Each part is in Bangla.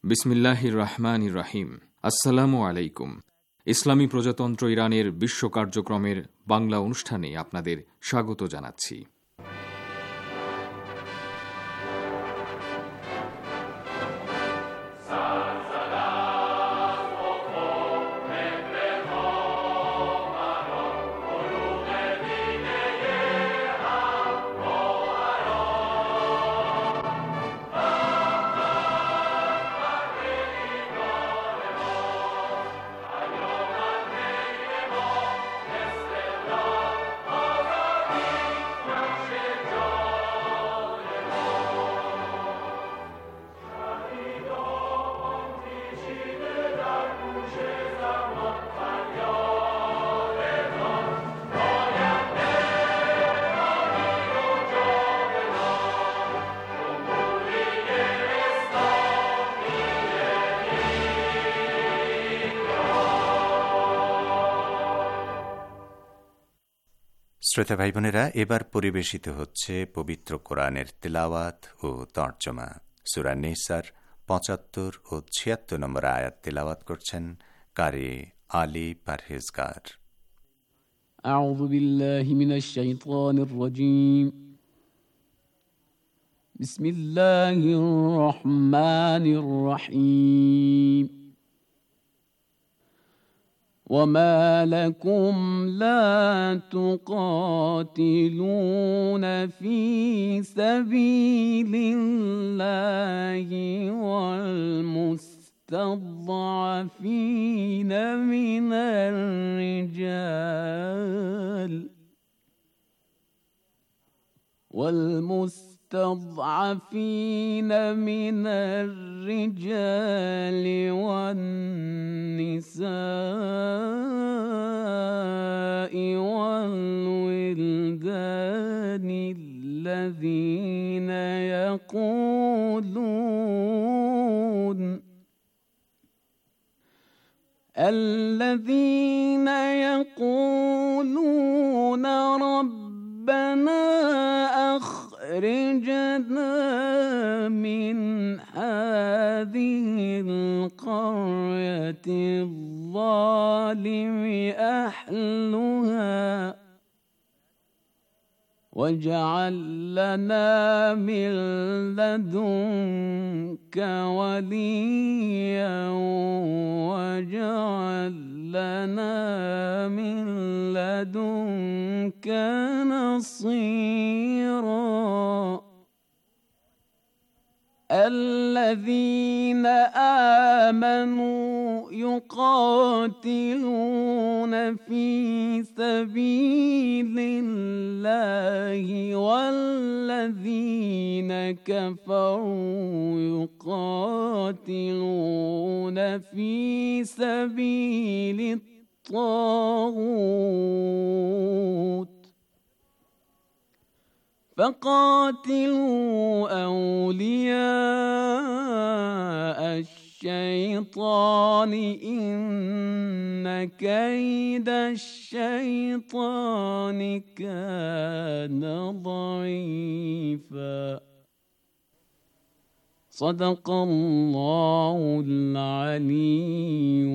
বিসমিল্লাহির রহমানির রহিম। আসসালামু আলাইকুম। ইসলামী প্রজাতন্ত্র ইরানের বিশ্ব কার্যক্রমের বাংলা অনুষ্ঠানে আপনাদের স্বাগত জানাচ্ছি। শ্রোতা ভাই বোনেরা, এবার পরিবেশিত হচ্ছে পবিত্র কোরআনের তেলাওয়াত ও তর্জমা। সূরা নিসার ৭৫ ও ৭৬ নম্বর আয়াত তেলাওয়াত করছেন কারি আলী পারহেজগার। আউযু বিল্লাহি মিনাশ শাইতানির রাজীম। বিসমিল্লাহির রহমানির রহিম। وما لكم لا تقاتلون في سبيل الله والمستضعفين من الرجال والنساء والولدان الذين يقولون ربنا أخرجنا من هذه القرية الظالم أهلها واجعل لنا من لدنك وليا واجعل لنا من لدنك نصيرا. الذين آمنوا يقاتلون في سبيل الله والذين كفروا يقاتلون في سبيل الطاغوت فقاتلوا أولياء الشيطان إن كيد الشيطان كان ضعيفا. صدق الله العلي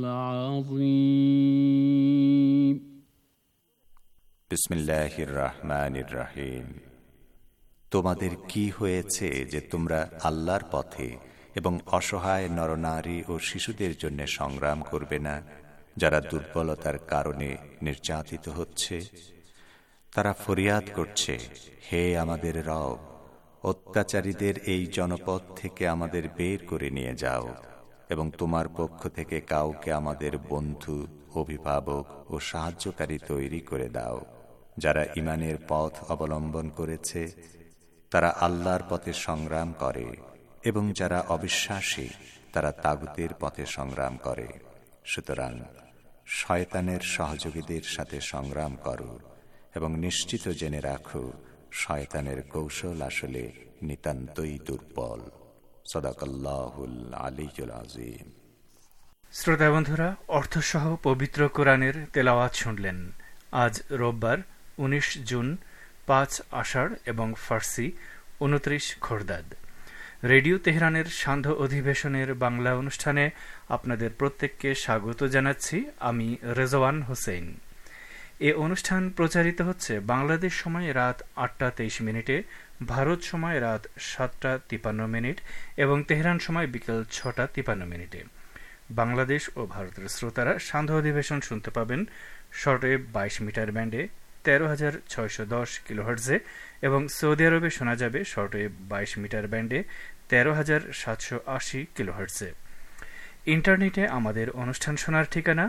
العظيم. বিসমিল্লাহির রহমানির রহিম। তোমাদের কি হয়েছে যে তোমরা আল্লাহর পথে এবং অসহায় নরনারী ও শিশুদের জন্য সংগ্রাম করবে না, যারা দুর্বলতার কারণে নির্যাতিত হচ্ছে? তারা ফরিয়াদ করছে, হে আমাদের রব, অত্যাচারীদের এই জনপদ থেকে আমাদের বের করে নিয়ে যাও এবং তোমার পক্ষ থেকে কাউকে আমাদের বন্ধু, অভিভাবক ও সাহায্যকারী তৈরি করে দাও। যারা ঈমানের পথ অবলম্বন করেছে তারা আল্লাহর পথে সংগ্রাম করে, এবং যারা অবিশ্বাসী তারা তাগুতের পথে সংগ্রাম করে। সুতরাং শয়তানের সহযোগীদের সাথে সংগ্রাম করো এবং নিশ্চিত জেনে রাখো, শয়তানের কৌশল আসলে নিতান্তই দুর্বল। সাদাকাল্লাহুল আলিয়্যুল আযীম। শ্রোতা বন্ধুরা, অর্থসহ পবিত্র কোরআনের তেলাওয়াত শুনলেন। আজ রোববার 19 জুন, 5 আষাঢ় এবং ফার্সি 29 খোরদাদ। রেডিও তেহরানের সান্ধ্য অধিবেশনের বাংলা অনুষ্ঠানে আপনাদের প্রত্যেককে স্বাগত জানাচ্ছি। আমি রেজওয়ান হোসেন। এ অনুষ্ঠান প্রচারিত হচ্ছে বাংলাদেশ সময় রাত ৮টা২৩, ভারত সময় রাত ৭টা৫৩ এবং তেহরান সময় বিকেল ৬টা৫৩। বাংলাদেশ ও ভারতের শ্রোতারা সান্ধ্য অধিবেশন শুনতে পাবেন শর্টওয়েভ ২২ মিটার ব্যান্ডে ১৩৬১০ কিলোহার্টজে এবং সৌদি আরবে শোনা যাবে শর্টওয়েভ ২২ মিটার ব্যান্ডে ১৩৭৮০ কিলোহার্টজে। ইন্টারনেটে আমাদের অনুষ্ঠান শোনার ঠিকানা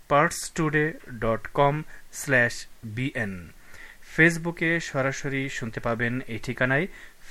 parstoday.com/bn। ফেসবুকে সরাসরি শুনতে পাবেন এই ঠিকানায়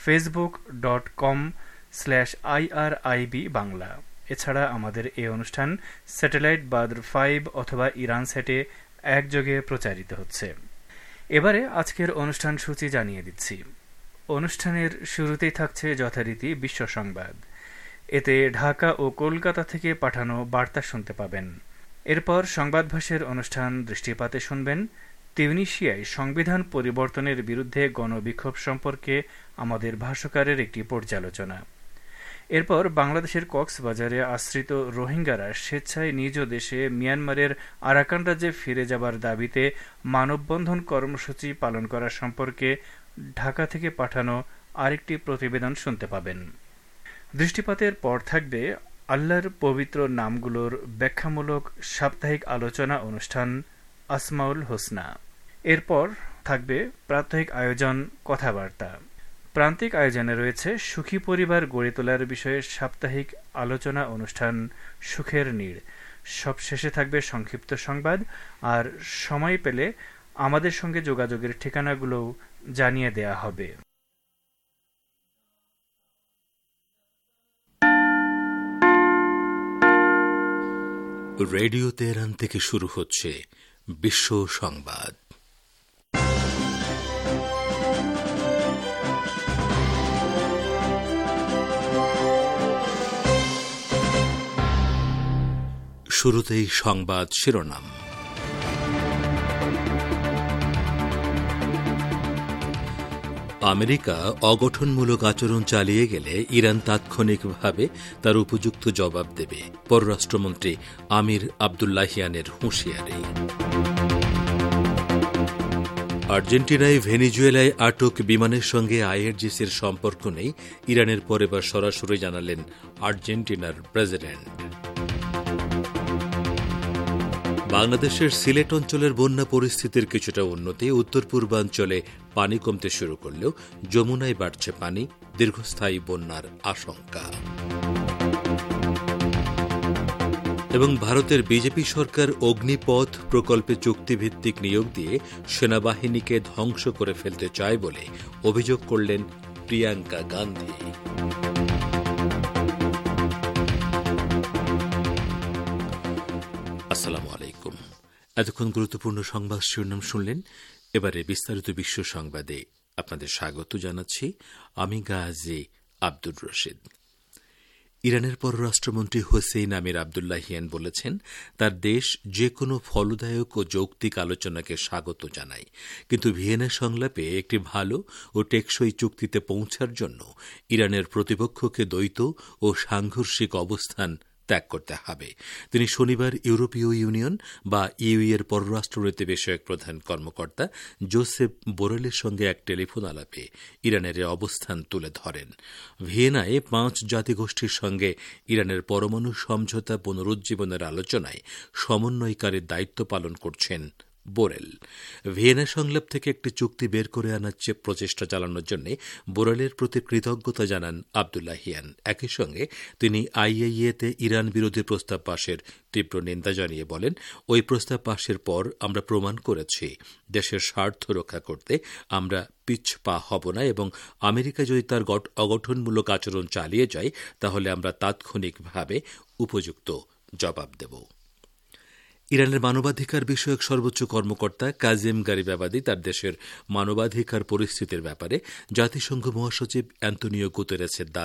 facebook.com/irib বাংলা। এছাড়া আমাদের এই অনুষ্ঠান স্যাটেলাইট বাদ্র ৫ অথবা ইরান স্যাটে একযোগে প্রচারিত হচ্ছে। এবারে আজকের অনুষ্ঠান সূচি জানিয়ে দিচ্ছি। অনুষ্ঠানের শুরুতেই থাকছে যথারীতি বিশ্ব সংবাদ। এতে ঢাকা ও কলকাতা থেকে পাঠানো বার্তা শুনতে পাবেন। এরপর সংবাদভাসের অনুষ্ঠান দৃষ্টিপাতে শুনবেন তিউনিসিয়ায় সংবিধান পরিবর্তনের বিরুদ্ধে গণবিক্ষোভ সম্পর্কে আমাদের ভাষ্যকারের একটি পর্যালোচনা। এরপর বাংলাদেশের কক্সবাজারে আশ্রিত রোহিঙ্গারা স্বেচ্ছায় নিজ দেশে মিয়ানমারের আরাকান রাজ্যে ফিরে যাবার দাবিতে মানববন্ধন কর্মসূচি পালন করা সম্পর্কে ঢাকা থেকে পাঠানো আরেকটি প্রতিবেদন শুনতে পাবেন। দৃষ্টিপাতের পর থাকবে আল্লাহর পবিত্র নামগুলোর ব্যাখ্যামূলক সাপ্তাহিক আলোচনা অনুষ্ঠান আসমাউল হোসনা। এরপর থাকবে প্রাত্যহিক আয়োজন কথাবার্তা। প্রান্তিক আয়োজনে রয়েছে সুখী পরিবার গড়ে তোলার বিষয়ে সাপ্তাহিক আলোচনা অনুষ্ঠান সুখের নীড়। সবশেষে থাকবে সংক্ষিপ্ত সংবাদ, আর সময় পেলে আমাদের সঙ্গে যোগাযোগের ঠিকানাগুলোও জানিয়ে দেয়া হবে। রেডিও তেহরান থেকে শুরু হচ্ছে বিশ্ব সংবাদ। শুরুতেই সংবাদ শিরোনাম। আমেরিকা অগঠনমূলক আচরণ চালিয়ে গেলে ইরান তাৎক্ষণিকভাবে তার উপযুক্ত জবাব দেবে, পররাষ্ট্রমন্ত্রী আমির আবদুল্লাহিয়ানের হুঁশিয়ারি। আর্জেন্টিনায় ভেনিজুয়েলায় আটক বিমানের সঙ্গে আইআরজিসির সম্পর্ক নেই, ইরানের পর এবার সরাসরি জানালেন আর্জেন্টিনার প্রেসিডেন্ট। বাংলাদেশের সিলেট অঞ্চলের বন্যা পরিস্থিতির কিছুটা উন্নতি, উত্তর পূর্বাঞ্চলে পানি কমতে শুরু করলেও যমুনায় বাড়ছে পানি, দীর্ঘস্থায়ী বন্যার আশঙ্কা। এবং ভারতের বিজেপি সরকার অগ্নিপথ প্রকল্পে চুক্তিভিত্তিক নিয়োগ দিয়ে সেনাবাহিনীকে ধ্বংস করে ফেলতে চায় বলে অভিযোগ করলেন প্রিয়াঙ্কা গান্ধী। আসসালামু আলাইকুম। এতক্ষণ গুরুত্বপূর্ণ সংবাদ শিরোনাম শুনলেন। এবারে বিস্তারিত বিশ্ব সংবাদে আপনাদের স্বাগত জানাচ্ছি। আমি গাজী আব্দুর রশিদ। ইরানের পররাষ্ট্রমন্ত্রী হোসেইন আমির আবদুল্লাহিয়ান বলেছেন, তার দেশ যে কোনো ফলদায়ক ও যৌক্তিক আলোচনাকে স্বাগত জানায়, কিন্তু ভিয়েনা সংলাপে একটি ভালো ও টেকসই চুক্তিতে পৌঁছার জন্য ইরানের প্রতিপক্ষকে দ্বৈত ও সাংঘর্ষিক অবস্থান ত্যাগ করতে হবে। তিনি শনিবার ইউরোপীয় ইউনিয়ন বা ইইউ এর পররাষ্ট্রনীতি বিষয়ক প্রধান কর্মকর্তা জোসেফ বোরেলের সঙ্গে এক টেলিফোন আলাপে ইরানের অবস্থান তুলে ধরেন। ভিয়েনায় ৫ জাতিগোষ্ঠীর সঙ্গে ইরানের পরমাণু সমঝোতা পুনরুজ্জীবনের আলোচনায় সমন্বয়কারীর দায়িত্ব পালন করছেন বোরেল। ভিয়েনা সংলাপ থেকে একটি চুক্তি বের করে আনার প্রচেষ্টা চালানোর জন্য বোরেলের প্রতি কৃতজ্ঞতা জানান আবদুল্লাহিয়ান। একই সঙ্গে তিনি আইএইএতে ইরান বিরোধী প্রস্তাব পাশের তীব্র নিন্দা জানিয়ে বলেন, ওই প্রস্তাব পাশের পর আমরা প্রমাণ করেছি দেশের স্বার্থ রক্ষা করতে আমরা পিছপা হব না, এবং আমেরিকা যদি তার অগঠনমূলক আচরণ চালিয়ে যায় তাহলে আমরা তাৎক্ষণিকভাবে উপযুক্ত জবাব দেব। ইরানের মানবাধিকার বিষয়ক সর্বোচ্চ কর্মকর্তা কাজিম গারিবাবাদি তার দেশের মানবাধিকার পরিস্থিতির ব্যাপারে জাতিসংঘ মহাসচিব অ্যান্তোনিও গুতেরেসের দাবি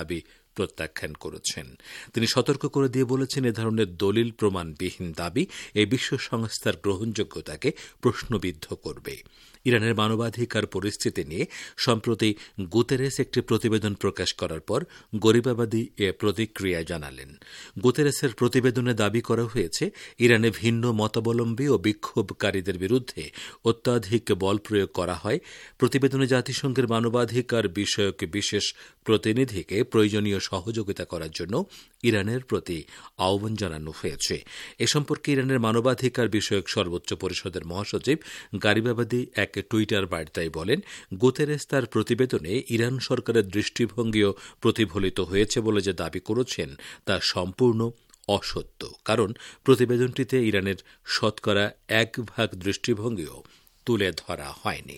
প্রত্যাখ্যান করেছেন। তিনি সতর্ক করে দিয়ে বলেছেন, এ ধরনের দলিল প্রমাণবিহীন দাবি এই বিশ্ব সংস্থার গ্রহণযোগ্যতাকে প্রশ্নবিদ্ধ করবে। ইরানের মানবাধিকার পরিস্থিতি নিয়ে সম্প্রতি গুতেরেস একটি প্রতিবেদন প্রকাশ করার পর গরিবাবাদী এ প্রতিক্রিয়া জানালেন। গুতেরেসের প্রতিবেদনে দাবি করা হয়েছে, ইরানে ভিন্ন মতাবলম্বী ও বিক্ষোভকারীদের বিরুদ্ধে অত্যাধিক বল প্রয়োগ করা হয়। প্রতিবেদনে জাতিসংঘের মানবাধিকার বিষয়ক বিশেষ প্রতিনিধিকে প্রয়োজনীয় সহযোগিতা করার জন্য ইরানের প্রতি আহ্বান জানানো হয়েছে। এ সম্পর্কে ইরানের মানবাধিকার বিষয়ক সর্বোচ্চ পরিষদের মহাসচিব গারিবাবাদী এক টুইটার বার্তায় বলেন, গুতেরেস তার প্রতিবেদনে ইরান সরকারের দৃষ্টিভঙ্গিও প্রতিফলিত হয়েছে বলে যে দাবি করেছেন তা সম্পূর্ণ অসত্য, কারণ প্রতিবেদনটিতে ইরানের শতকরা 1% দৃষ্টিভঙ্গিও তুলে ধরা হয়নি।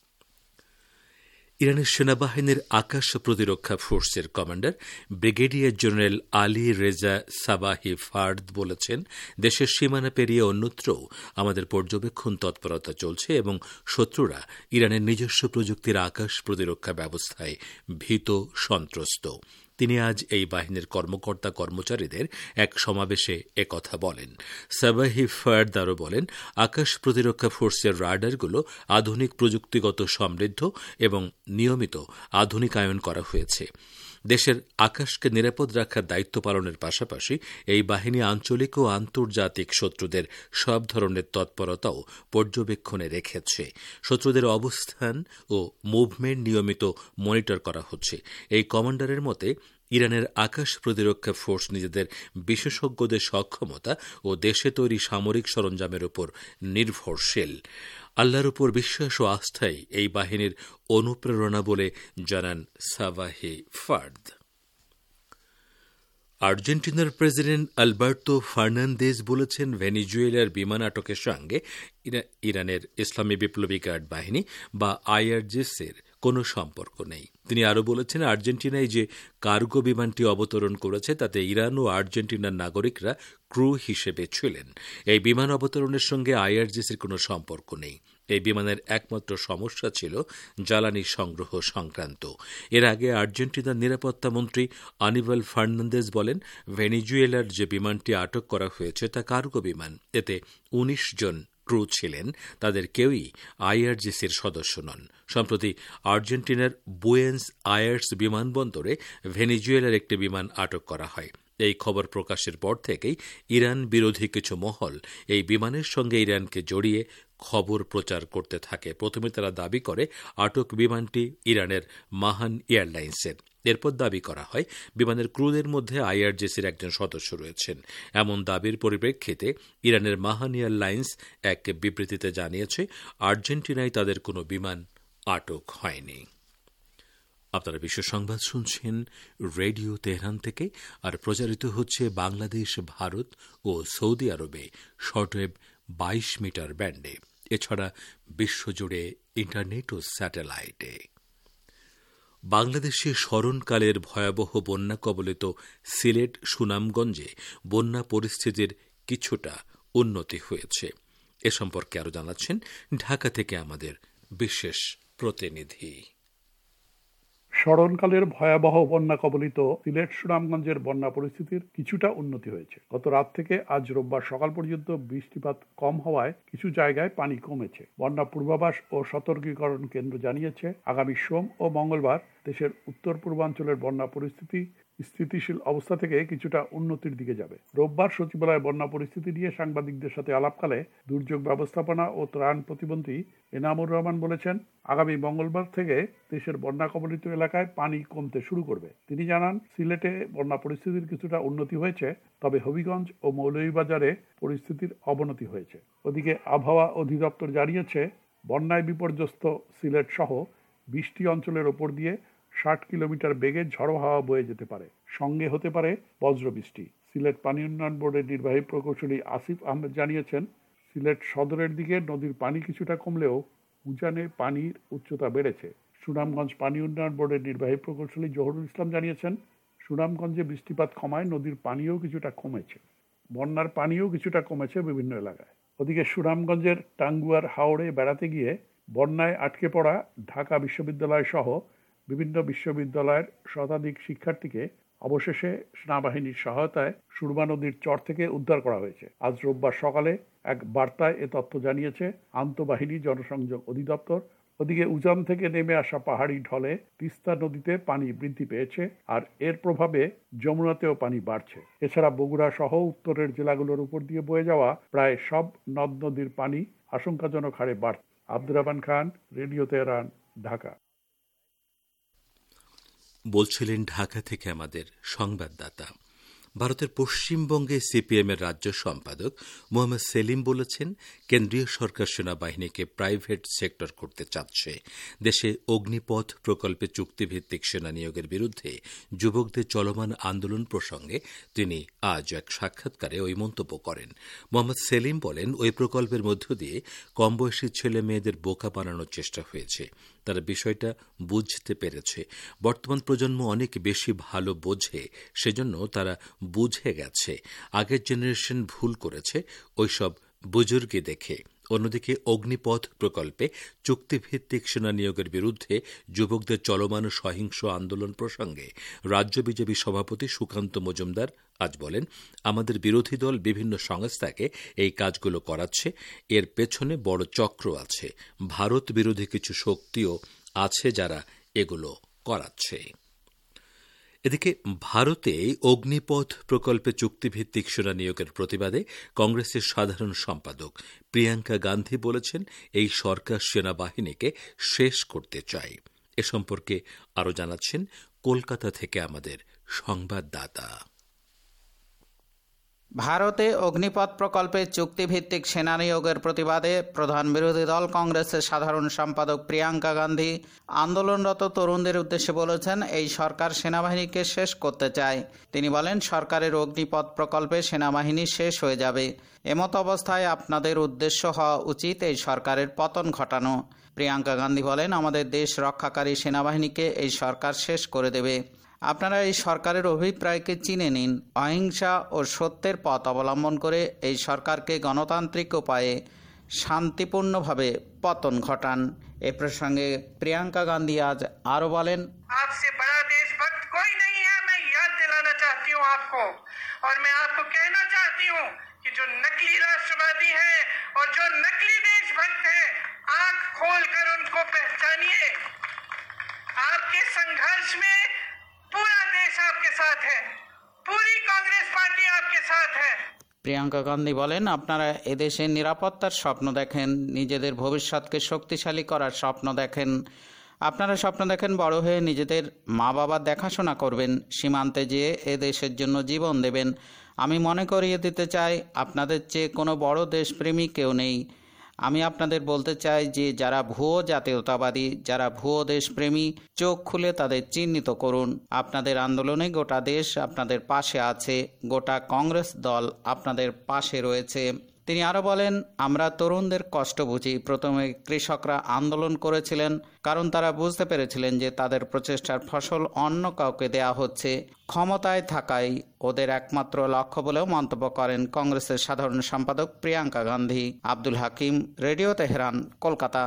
ইরানের সেনাবাহিনীর আকাশ প্রতিরক্ষা ফোর্সের commander brigadier general Ali Reza Sabahi Fard বলেছেন, দেশের সীমানা পেরিয়ে অন্যত্রও আমাদের পর্যবেক্ষণ তৎপরতা চলছে এবং শত্রুরা ইরানের নিজস্ব প্রযুক্তির আকাশ প্রতিরক্ষা ব্যবস্থায় ভীত সন্ত্রস্ত। তিনি আজ এই বাহিনীর কর্মকর্তা কর্মচারীদের এক সমাবেশে একথা বলেন। সাবাহি ফার্দ আরও বলেন, আকাশ প্রতিরক্ষা ফোর্সের রাডারগুলো আধুনিক প্রযুক্তিগত সমৃদ্ধ এবং নিয়মিত আধুনিকায়ন করা হয়েছে। দেশের আকাশকে নিরাপদ রাখার দায়িত্ব পালনের পাশাপাশি এই বাহিনী আঞ্চলিক ও আন্তর্জাতিক শত্রুদের সব ধরনের তৎপরতাও পর্যবেক্ষণে রেখেছে। শত্রুদের অবস্থান ও মুভমেন্ট নিয়মিত মনিটর করা হচ্ছে। এই কমান্ডারের মতে, ইরানের আকাশ প্রতিরক্ষা ফোর্স নিজেদের বিশেষজ্ঞদের সক্ষমতা ও দেশে তৈরি সামরিক সরঞ্জামের উপর নির্ভরশীল। আল্লাহর উপর বিশ্বাস ও আস্থাই এই বাহিনীর অনুপ্রেরণা বলে জানান সাবাহি ফার্দ। আর্জেন্টিনার প্রেসিডেন্ট আলবার্তো ফার্নান্দেজ বলেছেন, ভেনেজুয়েলার বিমান আটকের সঙ্গে ইরানের ইসলামী বিপ্লবী গার্ড বাহিনী বা আইআরজিসির কোনো সম্পর্ক নেই। তিনি আরও বলেছেন, আর্জেন্টিনায় যে কার্গো বিমানটি অবতরণ করেছে তাতে ইরান ও আর্জেন্টিনার নাগরিকরা ক্রু হিসেবে ছিলেন। এই বিমান অবতরণের সঙ্গে আইআরজিসির কোনো সম্পর্ক নেই। এই বিমানের একমাত্র সমস্যা ছিল জ্বালানি সংগ্রহ সংক্রান্ত। এর আগে আর্জেন্টিনার নিরাপত্তা মন্ত্রী আনিবাল ফার্নান্দেজ বলেন, ভেনেজুয়েলার যে বিমানটি আটক করা হয়েছে তা কার্গো বিমান। এতে ১৯ জন ক্রু ছিলেন, তাদের কেউই আইআরজিসির সদস্য নন। সম্প্রতি আর্জেন্টিনার বুয়েন্স আয়ার্স বিমানবন্দরে ভেনেজুয়েলার একটি বিমান আটক করা হয়। এই খবর প্রকাশের পর থেকেই ইরান বিরোধী কিছু মহল এই বিমানের সঙ্গে ইরানকে জড়িয়ে খবর প্রচার করতে থাকে। প্রথমে তারা দাবি করে আটক বিমানটি ইরানের মাহান এয়ারলাইন্সের। এরপর দাবি করা হয় বিমানের ক্রুদের মধ্যে আইআরজিসির একজন সদস্য রয়েছেন। এমন দাবির পরিপ্রেক্ষিতে ইরানের মাহান এয়ারলাইন্স এক বিবৃতিতে জানিয়েছে, আর্জেন্টিনায় তাদের কোনো বিমান আটক হয়নি। আপনারা বিশ্ব সংবাদ শুনছেন রেডিও তেহরান থেকে, আর প্রচারিত হচ্ছে বাংলাদেশ, ভারত ও সৌদি আরবে শর্টওয়েভ 22 মিটার ব্যান্ডে, এছাড়া বিশ্বজুড়ে ইন্টারনেট ও স্যাটেলাইটে। বাংলাদেশে স্মরণকালের ভয়াবহ বন্যা কবলিত সিলেট, সুনামগঞ্জে বন্যা পরিস্থিতির কিছুটা উন্নতি হয়েছে। এ সম্পর্কে আরও জানাচ্ছেন ঢাকা থেকে আমাদের বিশেষ প্রতিনিধি। স্মরণকালের ভয়াবহ বন্যা কবলিত সিলেট, সুনামগঞ্জের বন্যা পরিস্থিতির কিছুটা উন্নতি হয়েছে। গত রাত থেকে আজ রোববার সকাল পর্যন্ত বৃষ্টিপাত কম হওয়ায় কিছু জায়গায় পানি কমেছে। বন্যা পূর্বাভাস ও সতর্কীকরণ কেন্দ্র জানিয়েছে, আগামী সোম ও মঙ্গলবার দেশের উত্তর পূর্বাঞ্চলের বন্যা পরিস্থিতি স্থিতিশীল অবস্থা থেকে কিছুটা উন্নতির দিকে যাবে। রোববার সচিবালয়ে বন্যা পরিস্থিতি নিয়ে সাংবাদিকদের সাথে আলাপকালে দুর্যোগ ব্যবস্থাপনা ও ত্রাণ প্রতিমন্ত্রী এনামুর রহমান বলেছেন, আগামী মঙ্গলবার থেকে দেশের বন্যা কবলিত এলাকায় পানি কমতে শুরু করবে। তিনি জানান, সিলেটে বন্যা পরিস্থিতির কিছুটা উন্নতি হয়েছে, তবে হবিগঞ্জ ও মৌলভীবাজারে পরিস্থিতির অবনতি হয়েছে। ওদিকে আবহাওয়া অধিদপ্তর জানিয়েছে, বন্যায় বিপর্যস্ত সিলেট সহ 20টি অঞ্চলের ওপর দিয়ে 60 কিলোমিটার বেগে ঝড়ো হাওয়া বয়ে যেতে পারে, সঙ্গে হতে পারে বজ্রবৃষ্টি। সিলেট পানি উন্নয়ন বোর্ডের নির্বাহী প্রকৌশলী আসিফ আহমেদ জানিয়েছেন, সিলেট সদরের দিকে নদীর পানি কিছুটা কমলেও উজানে পানির উচ্চতা বেড়েছে। সুনামগঞ্জ পানি উন্নয়ন বোর্ডের নির্বাহী প্রকৌশলী জহুরুল ইসলাম জানিয়েছেন, সুনামগঞ্জে বৃষ্টিপাত কমায় নদীর পানিও কিছুটা কমেছে, বন্যার পানিও কিছুটা কমেছে বিভিন্ন এলাকায়। ওদিকে সুনামগঞ্জের টাঙ্গুয়ার হাওড়ে বেড়াতে গিয়ে বন্যায় আটকে পড়া ঢাকা বিশ্ববিদ্যালয় সহ বিভিন্ন বিশ্ববিদ্যালয়ের শতাধিক শিক্ষার্থীকে অবশেষে সেনাবাহিনীর সহায়তায় সুরমা নদীর চর থেকে উদ্ধার করা হয়েছে। আজ রোববার সকালে এক বার্তায় এ তথ্য জানিয়েছে আন্তঃবাহিনী জনসংযোগ অধিদপ্তর। ওদিকে উজান থেকে নেমে আসা পাহাড়ি ঢলে তিস্তা নদীতে পানি বৃদ্ধি পেয়েছে, আর এর প্রভাবে যমুনাতেও পানি বাড়ছে। এছাড়া বগুড়া সহ উত্তরের জেলাগুলোর উপর দিয়ে বয়ে যাওয়া প্রায় সব নদ নদীর পানি আশঙ্কাজনক হারে বাড়ছে। Abdur Rahman Khan, radio Tehran, Dhaka. বলছিলেন ঢাকা থেকে আমাদের সংবাদদাতা। ভারতের পশ্চিমবঙ্গে সিপিএম এর রাজ্য সম্পাদক মোহাম্মদ সেলিম বলেছেন, কেন্দ্রীয় সরকার সেনাবাহিনীকে প্রাইভেট সেক্টর করতে চাচ্ছে। দেশে অগ্নিপথ প্রকল্পে চুক্তিভিত্তিক সেনা নিয়োগের বিরুদ্ধে যুবকদের চলমান আন্দোলন প্রসঙ্গে তিনি আজ এক সাক্ষাৎকারে ওই মন্তব্য করেন। মোহাম্মদ সেলিম বলেন, ওই প্রকল্পের মধ্য দিয়ে কমবয়সী ছেলে মেয়েদের বোকা বানানোর চেষ্টা হয়েছে। তারা বিষয়টা বুঝতে পেরেছে। বর্তমান প্রজন্ম অনেক বেশি ভালো বোঝে, সেজন্য তারা বুঝে গেছে। আগের জেনারেশন ভুল করেছে ওইসব বুজুর্গি দেখে। অন্যদিকে অগ্নিপথ প্রকল্পে চুক্তিভিত্তিক সেনা নিয়োগের বিরুদ্ধে যুবকদের চলমান সহিংস আন্দোলন প্রসঙ্গে রাজ্য বিজেপি সভাপতি সুকান্ত মজুমদার আজ বলেন, আমাদের বিরোধী দল বিভিন্ন সংস্থাকে এই কাজগুলো করাচ্ছে। এর পেছনে বড় চক্র আছে। ভারত বিরোধী কিছু শক্তিও আছে যারা এগুলো করাচ্ছে। এদিকে ভারতে অগ্নিপথ প্রকল্পে চুক্তিভিত্তিক সেনা নিয়োগের প্রতিবাদে কংগ্রেসের সাধারণ সম্পাদক প্রিয়াঙ্কা গান্ধী বলেছেন, এই সরকার সেনাবাহিনীকে শেষ করতে চায়। এ সম্পর্কে আরও জানাচ্ছেন কলকাতা থেকে আমাদের সংবাদদাতা। ভারতে অগ্নিপথ প্রকল্পে চুক্তিভিত্তিক সেনা নিয়োগের প্রতিবাদে প্রধান বিরোধী দল কংগ্রেসের সাধারণ সম্পাদক প্রিয়াঙ্কা গান্ধী আন্দোলনরত তরুণদের উদ্দেশ্যে বলেছেন, এই সরকার সেনাবাহিনীকে শেষ করতে চায়। তিনি বলেন, সরকারের অগ্নিপথ প্রকল্পে সেনাবাহিনী শেষ হয়ে যাবে। এমত অবস্থায় আপনাদের উদ্দেশ্য হওয়া উচিত এই সরকারের পতন ঘটানো। প্রিয়াঙ্কা গান্ধী বলেন, আমাদের দেশ রক্ষাকারী সেনাবাহিনীকে এই সরকার শেষ করে দেবে। আপনারা এই সরকারের অভিপ্রায়কে চিনে নিন। অহিংসা ও সত্যের পথ অবলম্বন করে এই সরকারকে গণতান্ত্রিক উপায়ে শান্তিপূর্ণভাবে পতন ঘটান। এ প্রসঙ্গে প্রিয়াঙ্কা গান্ধী আজ আরও বলেন, आपसे बड़ा देशभक्त कोई नहीं है। मैं याद दिलाना चाहती हूँ आपको, और मैं आपको कहना चाहती हूँ कि जो नकली राष्ट्रवादी हैं और जो नकली देशभक्त हैं, आंख खोलकर उनको पहचानिए। आपके संघर्ष में पूरा देश आपके साथ है, पूरी कांग्रेस पार्टी आपके साथ है। প্রিয়াঙ্কা গান্ধী বলেন, আপনারা এদেশের নিরাপত্তার স্বপ্ন দেখেন, নিজেদের ভবিষ্যৎকে শক্তিশালী করার স্বপ্ন দেখেন। আপনারা স্বপ্ন দেখেন বড় হয়ে নিজেদের মা বাবার দেখাশোনা করবেন, সীমান্তে যেয়ে এ দেশের জন্য জীবন দেবেন। আমি মনে করিয়ে দিতে চাই, আপনাদের চেয়ে কোনো বড় দেশপ্রেমী কেউ নেই। আমি আপনাদের বলতে চাই যে যারা ভুয়ো জাতীয়তাবাদী, যারা ভুয়ো দেশপ্রেমী, চোখ খুলে তাদের চিহ্নিত করুন। আপনাদের আন্দোলনে গোটা দেশ আপনাদের পাশে আছে, গোটা কংগ্রেস দল আপনাদের পাশে রয়েছে। তিনি আরও বলেন, আমরা তরুণদের কষ্ট বুঝি। প্রথমে কৃষকরা আন্দোলন করেছিলেন কারণ তারা বুঝতে পেরেছিলেন যে তাদের প্রচেষ্টার ফসল অন্য কাউকে দেয়া হচ্ছে। ক্ষমতায় থাকাই ওদের একমাত্র লক্ষ্য বলেও মন্তব্য করেন কংগ্রেসের সাধারণ সম্পাদক Priyanka Gandhi. Abdul Hakim, radio Tehran, Kolkata.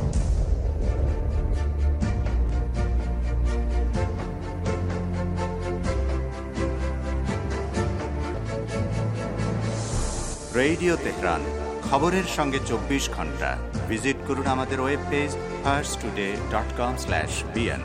Radio Tehran, খবরের সঙ্গে 24 ঘন্টা। ভিজিট করুন আমাদের ওয়েব পেজ farstoday.com/bn।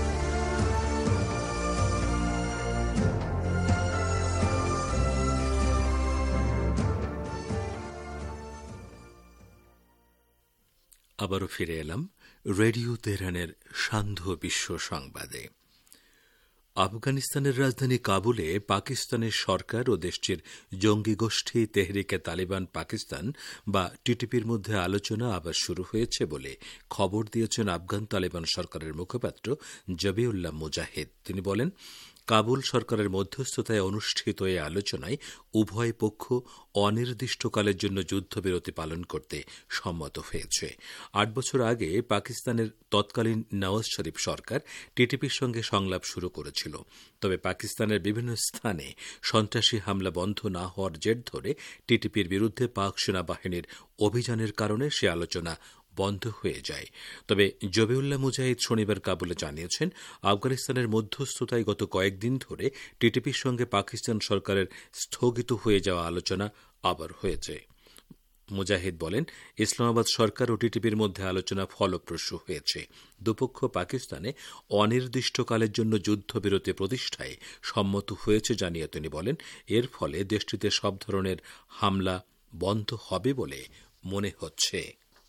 আবারও ফিরে এলাম রেডিও তেহরানের সান্ধ্য বিশ্ব সংবাদে। আফগানিস্তানের রাজধানী কাবুলে পাকিস্তানের সরকার ও দেশটির জঙ্গি গোষ্ঠী তেহরিকে তালিবান পাকিস্তান বা টিটিপির মধ্যে আলোচনা আবার শুরু হয়েছে বলে খবর দিয়েছেন আফগান তালিবান সরকারের মুখপাত্র জবিউল্লাহ মুজাহিদ। তিনি বলেন, কাবুল সরকারের মধ্যস্থতায় অনুষ্ঠিত এই আলোচনায় উভয় পক্ষ অনির্দিষ্টকালের জন্য যুদ্ধবিরতি পালন করতে সম্মত হয়েছে। 8 বছর আগে পাকিস্তানের তৎকালীন নওয়াজ শরীফ সরকার টিটিপির সঙ্গে সংলাপ শুরু করেছিল। তবে পাকিস্তানের বিভিন্ন স্থানে সন্ত্রাসী হামলা বন্ধ না হওয়ার জের ধরে টিটিপির বিরুদ্ধে পাক সেনাবাহিনীর অভিযানের কারণে সে আলোচনা বন্ধ হয়ে যায়। তবে জবিউল্লাহ মুজাহিদ শনিবার কাবুলে জানিয়েছেন, আফগানিস্তানের মধ্যস্থতায় গত কয়েকদিন ধরে টিটিপির সঙ্গে পাকিস্তান সরকারের স্থগিত হয়ে যাওয়া আলোচনা আবার হয়েছে। মুজাহিদ বলেন, ইসলামাবাদ সরকার ও টিটিপির মধ্যে আলোচনা ফলপ্রসূ হয়েছে। দুপক্ষ পাকিস্তানে অনির্দিষ্টকালের জন্য যুদ্ধবিরতি প্রতিষ্ঠায় সম্মত হয়েছে জানিয়ে তিনি বলেন, এর ফলে দেশটিতে সব ধরনের হামলা বন্ধ হবে বলে মনে হচ্ছে।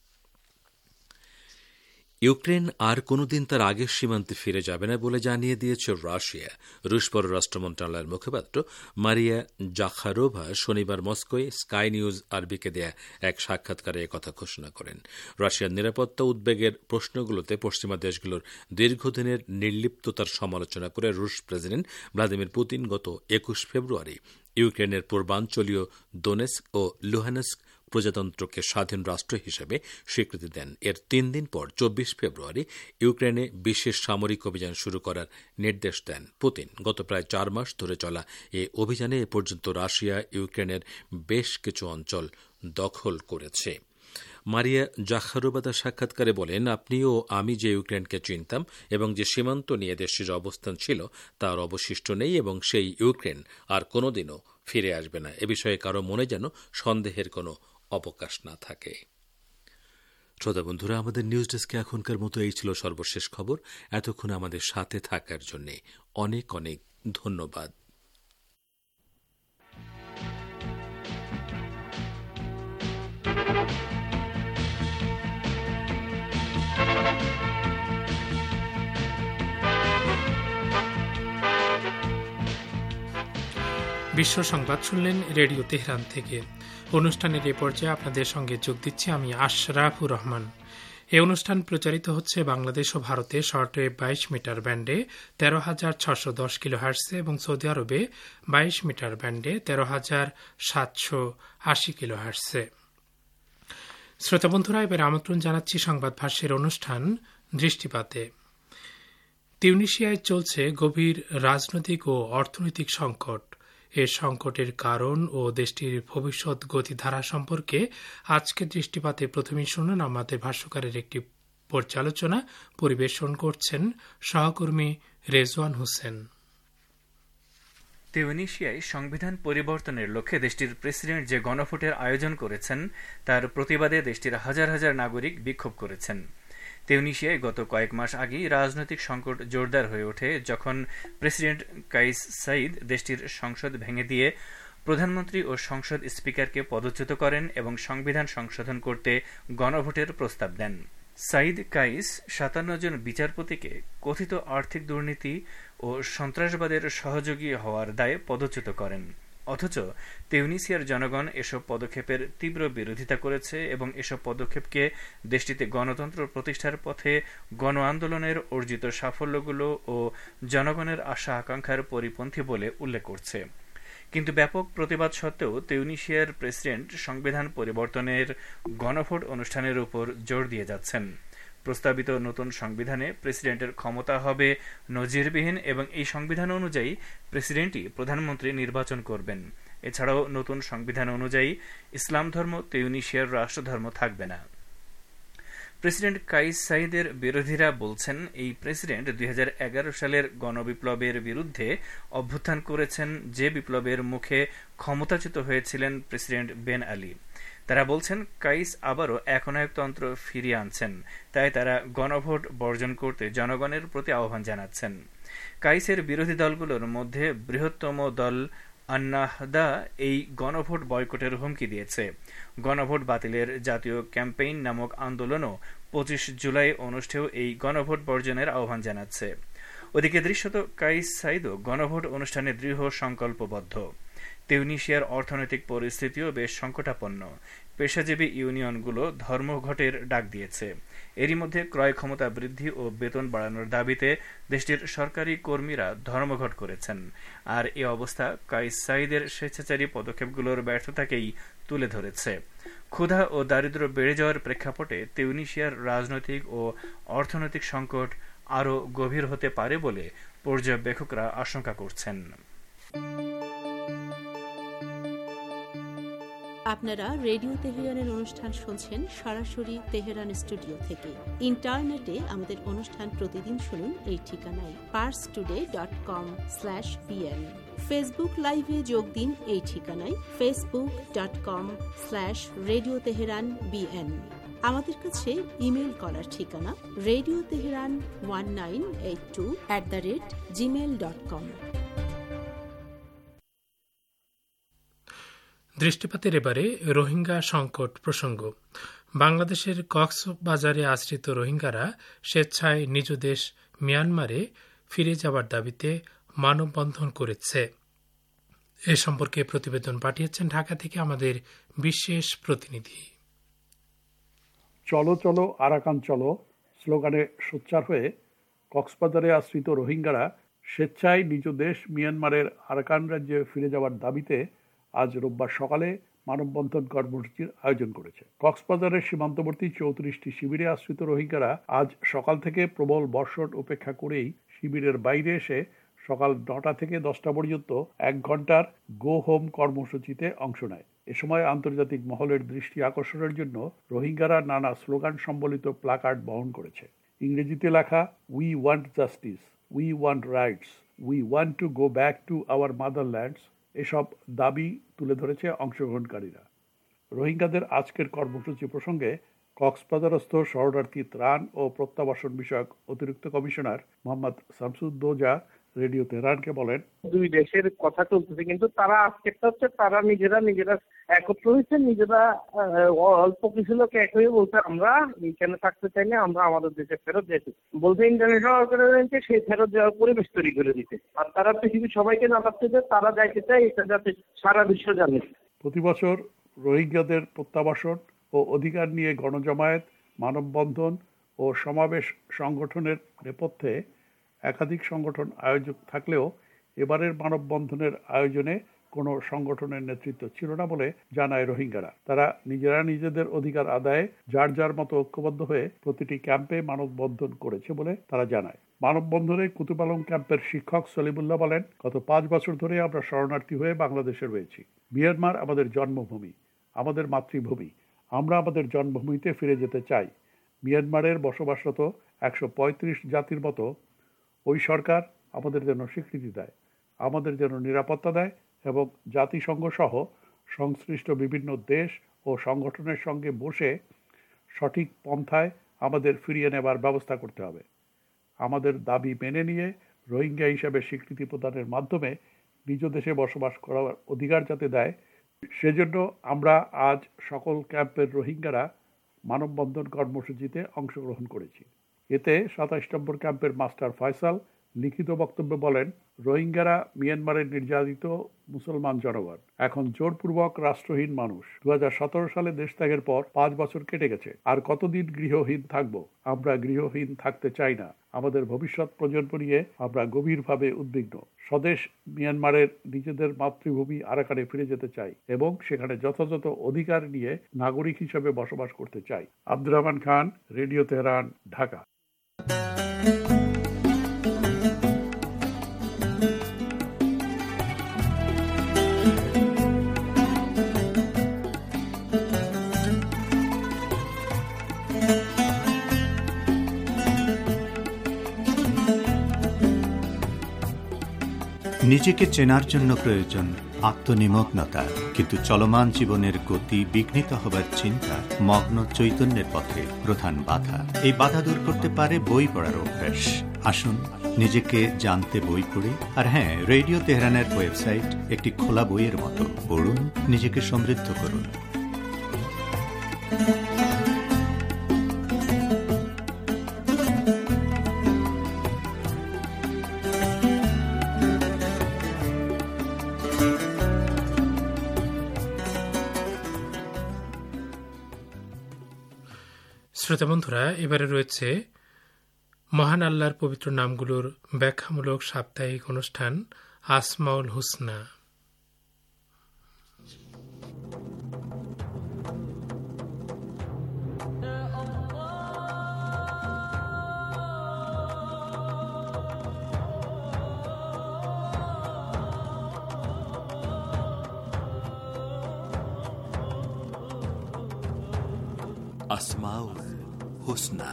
ইউক্রেন আর কোনদিন তার আগের সীমান্তে ফিরে যাবে না বলে জানিয়ে দিয়েছে রাশিয়া। রুশ পররাষ্ট্র মন্ত্রণালয়ের মুখপাত্র মারিয়া জাখারোভা শনিবার মস্কোয় স্কাই নিউজ আরবিকে দেয়া এক সাক্ষাৎকারে একথা ঘোষণা করেন। রাশিয়ার নিরাপত্তা উদ্বেগের প্রশ্নগুলোতে পশ্চিমা দেশগুলোর দীর্ঘদিনের নির্লিপ্ততার সমালোচনা করে রুশ প্রেসিডেন্ট ভ্লাদিমির পুতিন গত ২১ ফেব্রুয়ারি ইউক্রেনের পূর্বাঞ্চলীয় দোনেস্ক ও লুহানস্ক প্রজাতন্ত্রকে স্বাধীন রাষ্ট্র হিসেবে স্বীকৃতি দেন। এর ৩ দিন পর ২৪ ফেব্রুয়ারি ইউক্রেনে বিশেষ সামরিক অভিযান শুরু করার নির্দেশ দেন পুতিন। গত প্রায় ৪ মাস ধরে চলা এই অভিযানে এ পর্যন্ত রাশিয়া ইউক্রেনের বেশ কিছু অঞ্চল দখল করেছে। মারিয়া জাখারোভা তার সাক্ষাৎকারে বলেন, আপনি ও আমি যে ইউক্রেনকে চিনতাম এবং যে সীমান্ত নিয়ে দেশটির অবস্থান ছিল তার অবশিষ্ট নেই এবং সেই ইউক্রেন আর কোনোদিনও ফিরে আসবে না। এ বিষয়ে কারো মনে যেন সন্দেহের কোনো অবকাশ না থাকে। শ্রোতা বন্ধুরা, আমাদের নিউজ ডেস্কে এখনকার মতো এই ছিল সর্বশেষ খবর। এতক্ষণ আমাদের সাথে থাকার জন্য অনেক অনেক ধন্যবাদ। বিশ্ব সংবাদ শুনলেন রেডিও তেহরান থেকে। অনুষ্ঠানের এ পর্যায়ে আপনাদের সঙ্গে যোগ দিচ্ছি আমি আশরাফুর রহমান। এই অনুষ্ঠান প্রচারিত হচ্ছে বাংলাদেশ ও ভারতে শর্টওয়েভ ২২ মিটার ব্যান্ডে ১৩,৬১০ কিলোহার্টজে এবং সৌদি আরবে ২২ মিটার ব্যান্ডে ১৩,৭৮০ কিলোহার্টজে। শ্রোতা বন্ধুরা, এবার আমন্ত্রণ জানাচ্ছি সংবাদ ভাষ্যের অনুষ্ঠান দৃষ্টিপাতে। তিউনিসিয়ায় চলছে গভীর রাজনৈতিক ও অর্থনৈতিক সংকট। এর সংকটের কারণ ও দেশটির ভবিষ্যৎ গতিধারা সম্পর্কে আজকের দৃষ্টিপাতে প্রথমেই শুনুন আমাদের ভাষ্যকারের একটি পর্যালোচনা। পরিবেশন করছেন সহকর্মী রেজওয়ান হোসেন। তিউনিসিয়ায় সংবিধান পরিবর্তনের লক্ষ্যে দেশটির প্রেসিডেন্ট যে গণভোটের আয়োজন করেছেন তার প্রতিবাদে দেশটির হাজার হাজার নাগরিক বিক্ষোভ করেছেন। তিউনিসিয়ায় গত কয়েক মাস আগেই রাজনৈতিক সংকট জোরদার হয়ে ওঠে যখন প্রেসিডেন্ট কাইস সাইদ দেশটির সংসদ ভেঙে দিয়ে প্রধানমন্ত্রী ও সংসদ স্পিকারকে পদচ্যুত করেন এবং সংবিধান সংশোধন করতে গণভোটের প্রস্তাব দেন। সাইদ কাইস ৫৭ জন বিচারপতিকে কথিত আর্থিক দুর্নীতি ও সন্ত্রাসবাদের সহযোগী হওয়ার দায়ে পদচ্যুত করেন। অথচ তিউনিসিয়ার জনগণ এসব পদক্ষেপের তীব্র বিরোধিতা করেছে এবং এসব পদক্ষেপকে দেশটিতে গণতন্ত্র প্রতিষ্ঠার পথে গণ আন্দোলনের অর্জিত সাফল্যগুলো ও জনগণের আশা আকাঙ্ক্ষার পরিপন্থী বলে উল্লেখ করছে। কিন্তু ব্যাপক প্রতিবাদ সত্ত্বেও তিউনিসিয়ার প্রেসিডেন্ট সংবিধান পরিবর্তনের গণভোট অনুষ্ঠানের উপর জোর দিয়ে যাচ্ছেন। প্রস্তাবিত নতুন সংবিধানে প্রেসিডেন্টের ক্ষমতা হবে নজিরবিহীন এবং এই সংবিধান অনুযায়ী প্রেসিডেন্টই প্রধানমন্ত্রী নির্বাচন করবেন। এছাড়াও নতুন সংবিধান অনুযায়ী ইসলাম ধর্ম তিউনিসিয়ার রাষ্ট্রধর্ম থাকবে না। প্রেসিডেন্ট কাইস সাইদের বিরোধীরা বলছেন, এই প্রেসিডেন্ট ২০১১ সালের গণবিপ্লবের বিরুদ্ধে অভ্যুত্থান করেছেন, যে বিপ্লবের মুখে ক্ষমতাচ্যুত হয়েছিলেন প্রেসিডেন্ট বেন আলী। তারা বলছেন, কাইস আবারও একনায়কতন্ত্র ফিরিয়ে আনছেন, তাই তারা গণভোট বর্জন করতে জনগণের প্রতি আহ্বান জানাচ্ছেন। কাইসের বিরোধী দলগুলোর মধ্যে বৃহত্তম দল আন্নাহদা এই গণভোট বয়কটের হুমকি দিয়েছে। গণভোট বাতিলের জাতীয় ক্যাম্পেইন নামক আন্দোলনও ২৫ জুলাই অনুষ্ঠেয় এই গণভোট বর্জনের আহ্বান জানাচ্ছে। ওদিকে দৃশ্যত কাইস সাইদও গণভোট অনুষ্ঠানে দৃঢ় সংকল্পবদ্ধ। তিউনিসিয়ার অর্থনৈতিক পরিস্থিতিও বেশ সংকটাপন্ন। পেশাজীবী ইউনিয়নগুলো ধর্মঘটের ডাক দিয়েছে। এরই মধ্যে ক্রয় ক্ষমতা বৃদ্ধি ও বেতন বাড়ানোর দাবিতে দেশটির সরকারি কর্মীরা ধর্মঘট করেছেন। আর এ অবস্থা কাইস সাইদের স্বেচ্ছাচারী পদক্ষেপগুলোর ব্যর্থতাকেই তুলে ধরেছে। ক্ষুধা ও দারিদ্র্য বেড়ে যাওয়ার প্রেক্ষাপটে তিউনিসিয়ার রাজনৈতিক ও অর্থনৈতিক সংকট আরও গভীর হতে পারে বলে আপনারা রেডিও তেহরানের অনুষ্ঠান শুনছেন সরাসরি তেহরান স্টুডিও থেকে। ইন্টারনেটে আমাদের অনুষ্ঠান প্রতিদিন শুনুন এই ঠিকানায় parstoday.com/bn। ফেসবুক লাইভে যোগ দিন এই ঠিকানায় facebook.com/রেডিও তেহরান bn। আমাদের কাছে ইমেল করার ঠিকানা radioteheran1982@gmail.com। দৃষ্টিপাতের এবারে রোহিঙ্গা সংকট প্রসঙ্গ। বাংলাদেশের কক্সবাজারে আশ্রিত রোহিঙ্গারা স্বেচ্ছায় নিজ দেশ মিয়ানমারে ফিরে যাওয়ার দাবিতে মানববন্ধন করেছে। এ সম্পর্কে প্রতিবেদন পাঠিয়েছেন ঢাকা থেকে আমাদের বিশেষ প্রতিনিধি। চলো চলো আরাকান চলো স্লোগানে সোচ্চার হয়ে কক্সবাজারে আশ্রিত রোহিঙ্গারা স্বেচ্ছায় নিজ দেশ মিয়ানমারের আরাকান রাজ্যে ফিরে যাওয়ার দাবিতে আজ রোববার সকালে মানববন্ধন কর্মসূচির আয়োজন করেছে। কক্সবাজারের সীমান্তবর্তী 34টি শিবিরে আশ্রিত রোহিঙ্গারা আজ সকাল থেকে প্রবল বর্ষণ উপেক্ষা করেই শিবিরের বাইরে এসে সকাল 9টা থেকে 10টা পর্যন্ত 1 ঘন্টার গো হোম কর্মসূচিতে অংশ নেয়। এ সময় আন্তর্জাতিক মহলের দৃষ্টি আকর্ষণের জন্য রোহিঙ্গারা নানা স্লোগান সম্বলিত প্লাকার্ড বহন করেছে। ইংরেজিতে লেখা we want justice, we want rights, we want to go back to our motherlands এসব দাবি তুলে ধরেছে অংশগ্রহণকারীরা। রোহিঙ্গাদের আজকের কর্মসূচি প্রসঙ্গে কক্সবাজারস্থ শরণার্থী ত্রাণ ও প্রত্যাবাসন বিষয়ক অতিরিক্ত কমিশনার মোহাম্মদ শামসুদ্দৌজা রেডিও তেহরানকে বলেন, দুই দেশের কথা চলতেছে, কিন্তু তারা আজকেরটা হচ্ছে তারা নিজেরা একত্র হয়েছে, নিজেরা অল্প কিছু লোক এক হয়ে বলতে আমরা এখানে থাকতে চাইলে আমরা আমাদের দেশে ফেরত যেতে বলতে ইন্টারন্যাশনাল অর্গানাইজেশন সেই ফেরত যাওয়ার পরিবেশ তৈরি করে দিতে, আর তারা পৃথিবীর সবাইকে জানাচ্ছে যে তারা যাইতে চায়, এটা যাতে সারা বিশ্ব জানে। প্রতি বছর রোহিঙ্গাদের প্রত্যাবাসন ও অধিকার নিয়ে গণজমায়েত, মানববন্ধন ও সমাবেশ সংগঠনের নেপথ্যে একাধিক সংগঠন আয়োজক থাকলেও এবারের মানববন্ধনের আয়োজনে কোনো সংগঠনের নেতৃত্ব ছিল না বলে জানায় রোহিঙ্গারা। তারা নিজেরা নিজেদের অধিকার আদায়ে যার যার মতো ঐক্যবদ্ধ হয়ে প্রতিটি ক্যাম্পে মানববন্ধন করেছে বলে তারা জানায়। মানববন্ধনে কুতুপালং ক্যাম্পের শিক্ষক সলিমুল্লাহ বলেন, গত 5 বছর ধরে আমরা শরণার্থী হয়ে বাংলাদেশে রয়েছি। মিয়ানমার আমাদের জন্মভূমি, আমাদের মাতৃভূমি। আমরা আমাদের জন্মভূমিতে ফিরে যেতে চাই। মিয়ানমারের বসবাসরত 135 জাতির মতো ওই সরকার আমাদের যেন স্বীকৃতি দেয়, আমাদের যেন নিরাপত্তা দেয় এবং জাতিসংঘ সহ সংশ্লিষ্ট বিভিন্ন দেশ ও সংগঠনের সঙ্গে বসে সঠিক পন্থায় আমাদের ফিরিয়ে নেবার ব্যবস্থা করতে হবে। আমাদের দাবি মেনে নিয়ে রোহিঙ্গা হিসাবে স্বীকৃতি প্রদানের মাধ্যমে নিজ দেশে বসবাস করার অধিকার যাতে দেয়, সেজন্য আমরা আজ সকল ক্যাম্পের রোহিঙ্গারা মানববন্ধন কর্মসূচিতে অংশগ্রহণ করেছি। এতে 27 নম্বর ক্যাম্পের মাস্টার ফয়সাল লিখিত বক্তব্যে বলেন, রোহিঙ্গারা মিয়ানমারের নির্যাতিত মুসলমান জনগণ, এখন জোরপূর্বক রাষ্ট্রহীন মানুষ। 2017 সালে দেশ ত্যাগের পর 5 বছর কেটে গেছে। আর কতদিন গৃহহীন থাকব? আমরা গৃহহীন থাকতে চাই না। আমাদের ভবিষ্যৎ প্রজন্ম নিয়ে আমরা গভীরভাবে উদ্বিগ্ন। স্বদেশ মিয়ানমারের নিজেদের মাতৃভূমি আরাকানে ফিরে যেতে চাই এবং সেখানে যথাযথ অধিকার নিয়ে নাগরিক হিসেবে বসবাস করতে চাই। Abdur Rahman Khan, radio Tehran, Dhaka. নিজেকে চেনার জন্য প্রয়োজন আত্মনিমগ্নতা, কিন্তু চলমান জীবনের গতি বিঘ্নিত হবার চিন্তা মগ্ন চৈতন্যের পথে প্রধান বাধা। এই বাধা দূর করতে পারে বই পড়ার অভ্যাস। আসুন নিজেকে জানতে বই পড়ি। আর হ্যাঁ, রেডিও তেহরানের ওয়েবসাইট একটি খোলা বইয়ের মতো। পড়ুন, নিজেকে সমৃদ্ধ করুন। শ্রোতা বন্ধুরা, এবারে রয়েছে মহান আল্লাহর পবিত্র নামগুলোর ব্যাখ্যামূলক সাপ্তাহিক অনুষ্ঠান আসমাউল হুসনা। আসমাউল হুসনা।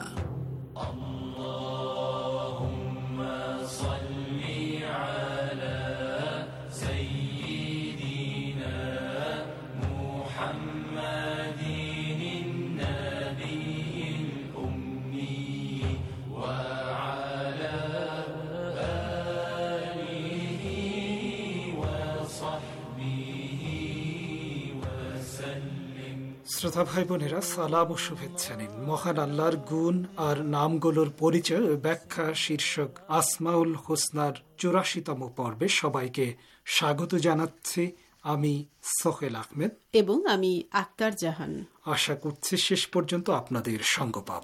শ্রোতা ভাই বোনেরা, সালাম ও শুভেচ্ছা নিন। মহান আল্লাহর গুণ আর নামগুলোর পরিচয় ও ব্যাখ্যা শীর্ষক আসমাউল হোসনার 84তম পর্বে সবাইকে স্বাগত জানাচ্ছি। আমি সোহেল আহমেদ এবং আমি আক্তার জাহান। আশা করছি শেষ পর্যন্ত আপনাদের সঙ্গ পাব।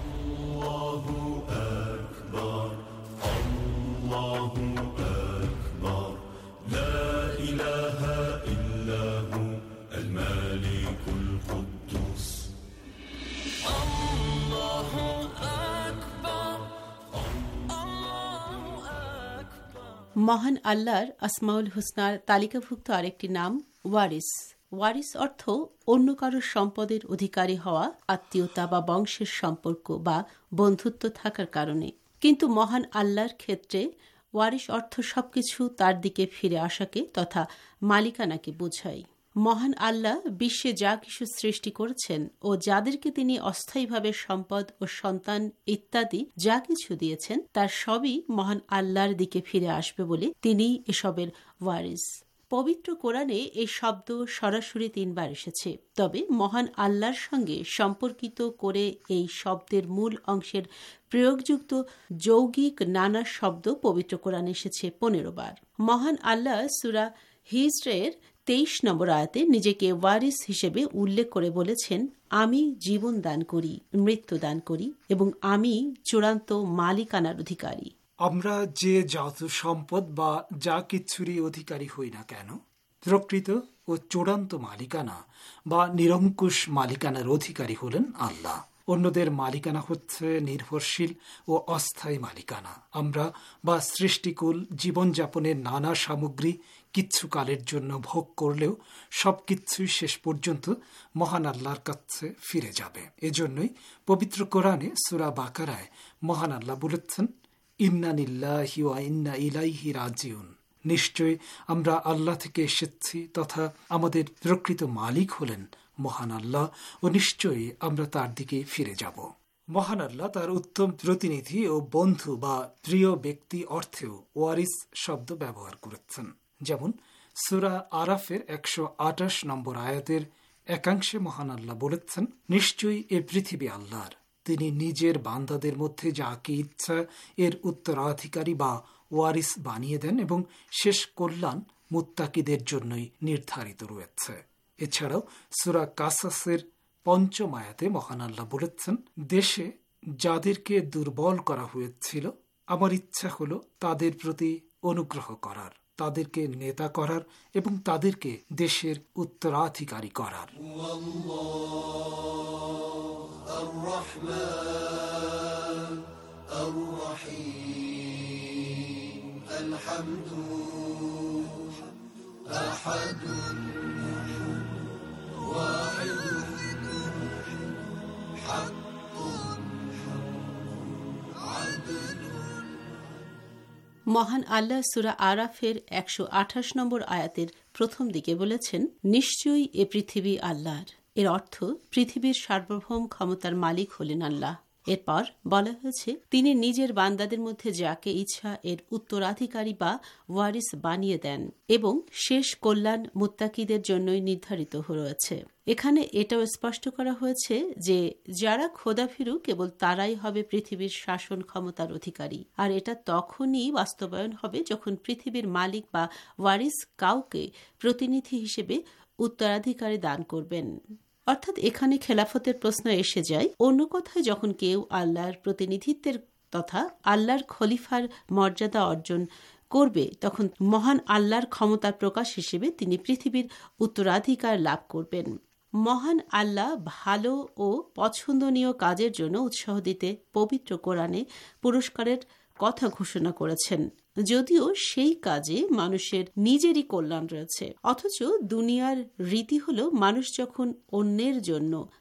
মহান আল্লাহর আসমাউল হুসনার তালিকাভুক্ত আরেকটি নাম ওয়ারিস। ওয়ারিস অর্থ অন্য কারোর সম্পদের অধিকারী হওয়া, আত্মীয়তা বা বংশের সম্পর্ক বা বন্ধুত্ব থাকার কারণে। কিন্তু মহান আল্লাহর ক্ষেত্রে ওয়ারিস অর্থ সবকিছু তার দিকে ফিরে আসাকে তথা মালিকানাকে বোঝায়। মহান আল্লাহ বিশ্বে যা কিছু সৃষ্টি করেছেন ও যাদেরকে তিনি অস্থায়ীভাবে সম্পদ ও সন্তান ইত্যাদি যা কিছু দিয়েছেন তার সবই মহান আল্লাহর দিকে ফিরে আসবে বলে তিনি এসবের ওয়ারিস। পবিত্র কোরআনে এই শব্দ সরাসরি 3 বার এসেছে। তবে মহান আল্লাহর সঙ্গে সম্পর্কিত করে এই শব্দের মূল অংশের প্রয়োগযুক্ত যৌগিক নানা শব্দ পবিত্র কোরআনে এসেছে 15 বার। মহান আল্লাহ সূরা হিজরের 23 নম্বর আয়াতে নিজেকে ওয়ারিস হিসেবে উল্লেখ করে বলেছেন, আমি জীবন দান করি, মৃত্যু দান করি এবং আমি চূড়ান্ত মালিকানার অধিকারী। আমরা যে যত সম্পদ বা যা কিছুরই অধিকারী হই না কেন, প্রকৃত ও চূড়ান্ত মালিকানা বা নিরঙ্কুশ মালিকানার অধিকারী হলেন আল্লাহ। অন্যদের মালিকানা হচ্ছে নির্ভরশীল ও অস্থায়ী মালিকানা। আমরা বা সৃষ্টিকুল জীবনযাপনের নানা সামগ্রী কিছু কালের জন্য ভোগ করলেও সবকিছুই শেষ পর্যন্ত মহান আল্লাহর কাছে ফিরে যাবে। এজন্যই পবিত্র কোরআনে সূরা বাকারায় মহান আল্লাহ বলেছেন, ইন্না লিল্লাহি ওয়া ইন্না ইলাইহি রাজিউন। নিশ্চয় আমরা আল্লাহ থেকে এসেছি তথা আমাদের প্রকৃত মালিক হলেন মহান আল্লাহ ও নিশ্চয়ই আমরা তার দিকে ফিরে যাব। মহান আল্লাহ তার উত্তম প্রতিনিধি ও বন্ধু বা প্রিয় ব্যক্তি অর্থেও ওয়ারিস শব্দ ব্যবহার করেছেন। যেমন সূরা আরাফের 128 নম্বর আয়াতের একাংশে মহান আল্লাহ বলেছেন, নিশ্চয়ই এ পৃথিবী আল্লাহর, তিনি নিজের বান্দাদের মধ্যে যাকে ইচ্ছা এর উত্তরাধিকারী বা ওয়ারিস বানিয়ে দেন এবং শেষ কল্যাণ মুত্তাকিদের জন্যই নির্ধারিত রয়েছে। এছাড়াও সূরা কাসাসের 5ম আয়াতে মহান আল্লাহ বলেছেন, দেশে যাদেরকে দুর্বল করা হয়েছিল আমার ইচ্ছা হলো তাদের প্রতি অনুগ্রহ করার, তাদেরকে নেতা করার এবং তাদেরকে দেশের উত্তরাধিকারী করার। মহান আল্লাহ সূরা আরাফের 128 নম্বর আয়াতের প্রথম দিকে বলেছেন, নিশ্চয়ই এ পৃথিবী আল্লাহর। এর অর্থ পৃথিবীর সার্বভৌম ক্ষমতার মালিক হলেন আল্লাহ। এরপর বলা হয়েছে, তিনি নিজের বান্দাদের মধ্যে যাকে ইচ্ছা এর উত্তরাধিকারী বা ওয়ারিস বানিয়ে দেন এবং শেষ কল্যাণ মুত্তাকিদের জন্যই নির্ধারিত রয়েছে। এখানে এটাও স্পষ্ট করা হয়েছে যে যারা খোদাভীরু কেবল তারাই হবে পৃথিবীর শাসন ক্ষমতার অধিকারী, আর এটা তখনই বাস্তবায়ন হবে যখন পৃথিবীর মালিক বা ওয়ারিস কাউকে প্রতিনিধি হিসেবে উত্তরাধিকারী দান করবেন। অর্থাৎ এখানে খেলাফতের প্রশ্ন এসে যায়। অন্য কথায় যখন কেউ আল্লাহর প্রতিনিধিত্বের তথা আল্লাহর খলিফার মর্যাদা অর্জন করবে তখন মহান আল্লাহর ক্ষমতার প্রকাশ হিসেবে তিনি পৃথিবীর উত্তরাধিকার লাভ করবেন। মহান আল্লাহ ভালো ও পছন্দনীয় কাজের জন্য উৎসাহ দিতে পবিত্র কোরআনে পুরস্কারের কথা ঘোষণা করেছেন, যদিও সেই কাজে মানুষের নিজেরই কল্যাণ রয়েছে। অথচ দুনিয়ার রীতি হল মানুষ যখন অন্যের জন্য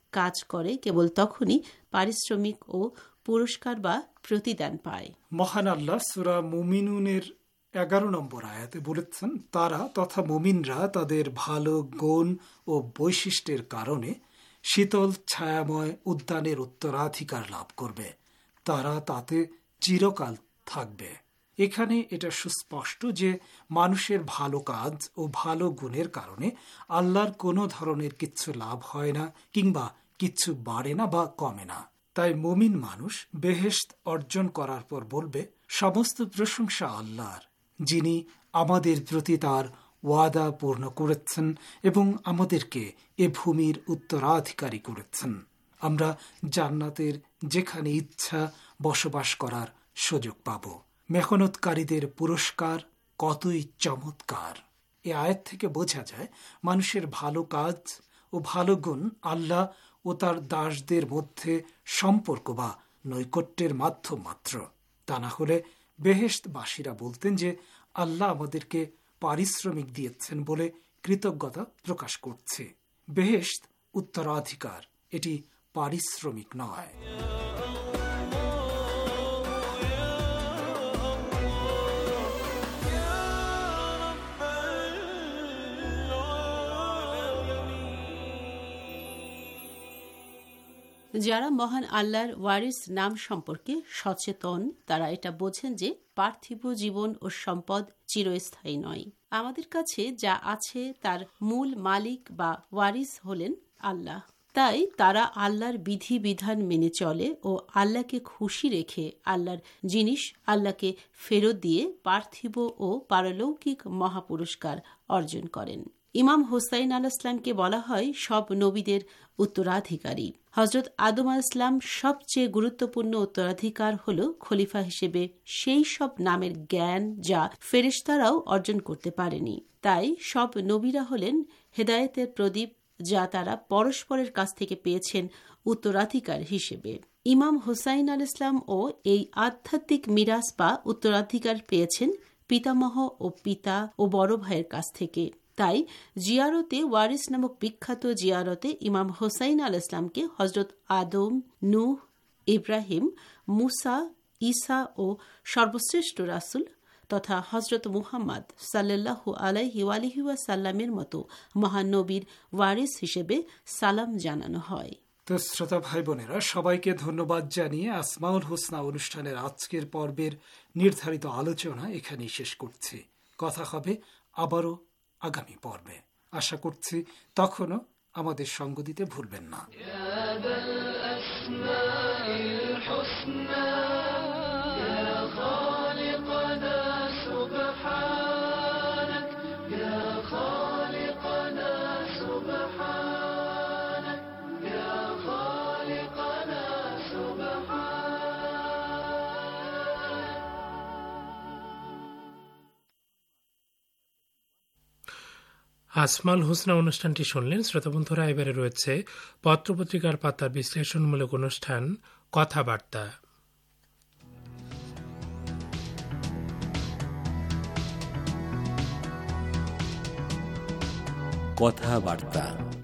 কাজ করে কেবল তখনই পারিশ্রমিক ও পুরস্কার বা প্রতিদান পায়। মহান আল্লাহ সূরা মুমিনুনের 11 নম্বর আয়াতে বলেছেন, তারা তথা মুমিনরা তাদের ভালো গুণ ও বৈশিষ্ট্যের কারণে শীতল ছায়াময় উদ্যানের উত্তরাধিকার লাভ করবে, তারা তাতে চিরকাল থাকবে। এখানে এটা সুস্পষ্ট যে মানুষের ভালো কাজ ও ভালো গুণের কারণে আল্লাহর কোনো ধরনের কিচ্ছু লাভ হয় না কিংবা কিচ্ছু বাড়ে না বা কমে না। তাই মুমিন মানুষ বেহেশত অর্জন করার পর বলবে, সমস্ত প্রশংসা আল্লাহর, যিনি আমাদের প্রতি তার ওয়াদা পূর্ণ করেছেন এবং আমাদেরকে এ ভূমির উত্তরাধিকারী করেছেন। আমরা জান্নাতের যেখানে ইচ্ছা বসবাস করার সুযোগ পাব। মেহনতকারীদের পুরস্কার কতই চমৎকার। এ আয়াত থেকে বোঝা যায় মানুষের ভালো কাজ ও ভালো গুণ আল্লাহ ও তার দাসদের মধ্যে সম্পর্ক বা নৈকট্যের মাধ্যম মাত্র। তা না হলে বেহেশতবাসীরা বলতেন যে আল্লাহ আমাদেরকে পারিশ্রমিক দিয়েছেন বলে কৃতজ্ঞতা প্রকাশ করছে। বেহেশত উত্তরাধিকার, এটি পারিশ্রমিক নয়। যারা মহান আল্লাহর ওয়ারিস নাম সম্পর্কে সচেতন, তারা এটা বোঝেন যে পার্থিব জীবন ও সম্পদ চিরস্থায়ী নয়। আমাদের কাছে যা আছে তার মূল মালিক বা ওয়ারিস হলেন আল্লাহ। তাই তারা আল্লাহর বিধি বিধান মেনে চলে ও আল্লাহকে খুশি রেখে আল্লাহর জিনিস আল্লাহকে ফেরত দিয়ে পার্থিব ও পারলৌকিক মহাপুরস্কার অর্জন করেন। ইমাম হোসাইন আলাইহিস সালামকে বলা হয় সব নবীদের উত্তরাধিকারী। হযরত আদম আলাইহিস সালাম সবচেয়ে গুরুত্বপূর্ণ উত্তরাধিকার হল খলিফা হিসেবে সেই সব নামের জ্ঞান যা ফেরেশতারাও অর্জন করতে পারেনি। তাই সব নবীরা হলেন হেদায়েতের প্রদীপ, যা তারা পরস্পরের কাছ থেকে পেয়েছেন উত্তরাধিকার হিসেবে। ইমাম হোসাইন আলাইহিস সালাম ও এই আধ্যাত্মিক মিরাস বা উত্তরাধিকার পেয়েছেন পিতামহ ও পিতা ও বড় ভাইয়ের কাছ থেকে। তাই জিয়ারতে ওয়ারিস নামক বিখ্যাত জিয়ারতে ইমাম হোসাইন আলাইহিস সালামকে হযরত আদম, নূহ, ইব্রাহিম, মুসা, ঈসা ও সর্বশ্রেষ্ঠ রাসূল তথা হযরত মুহাম্মদ সাল্লাল্লাহু আলাইহি ওয়ালিহি ওয়াসাল্লামের মতো মহানবীর ওয়ারিস হিসেবে সালাম জানানো হয়। তো শ্রোতা ভাই বোনেরা, সবাইকে ধন্যবাদ জানিয়ে আসমাউল হুসনা অনুষ্ঠানের আজকের পর্বের নির্ধারিত আলোচনা এখানেই শেষ করছি। কথা হবে আবারও আগামী পর্বে। আশা করছি তখনও আমাদের সঙ্গ দিতে ভুলবেন না। আসমাউল হুসনা অনুষ্ঠানটি শুনলেন। শ্রোতাবন্ধুরা, এবারে রয়েছে পত্রপত্রিকার পাতার বিশ্লেষণমূলক অনুষ্ঠান কথাবার্তা। কথাবার্তা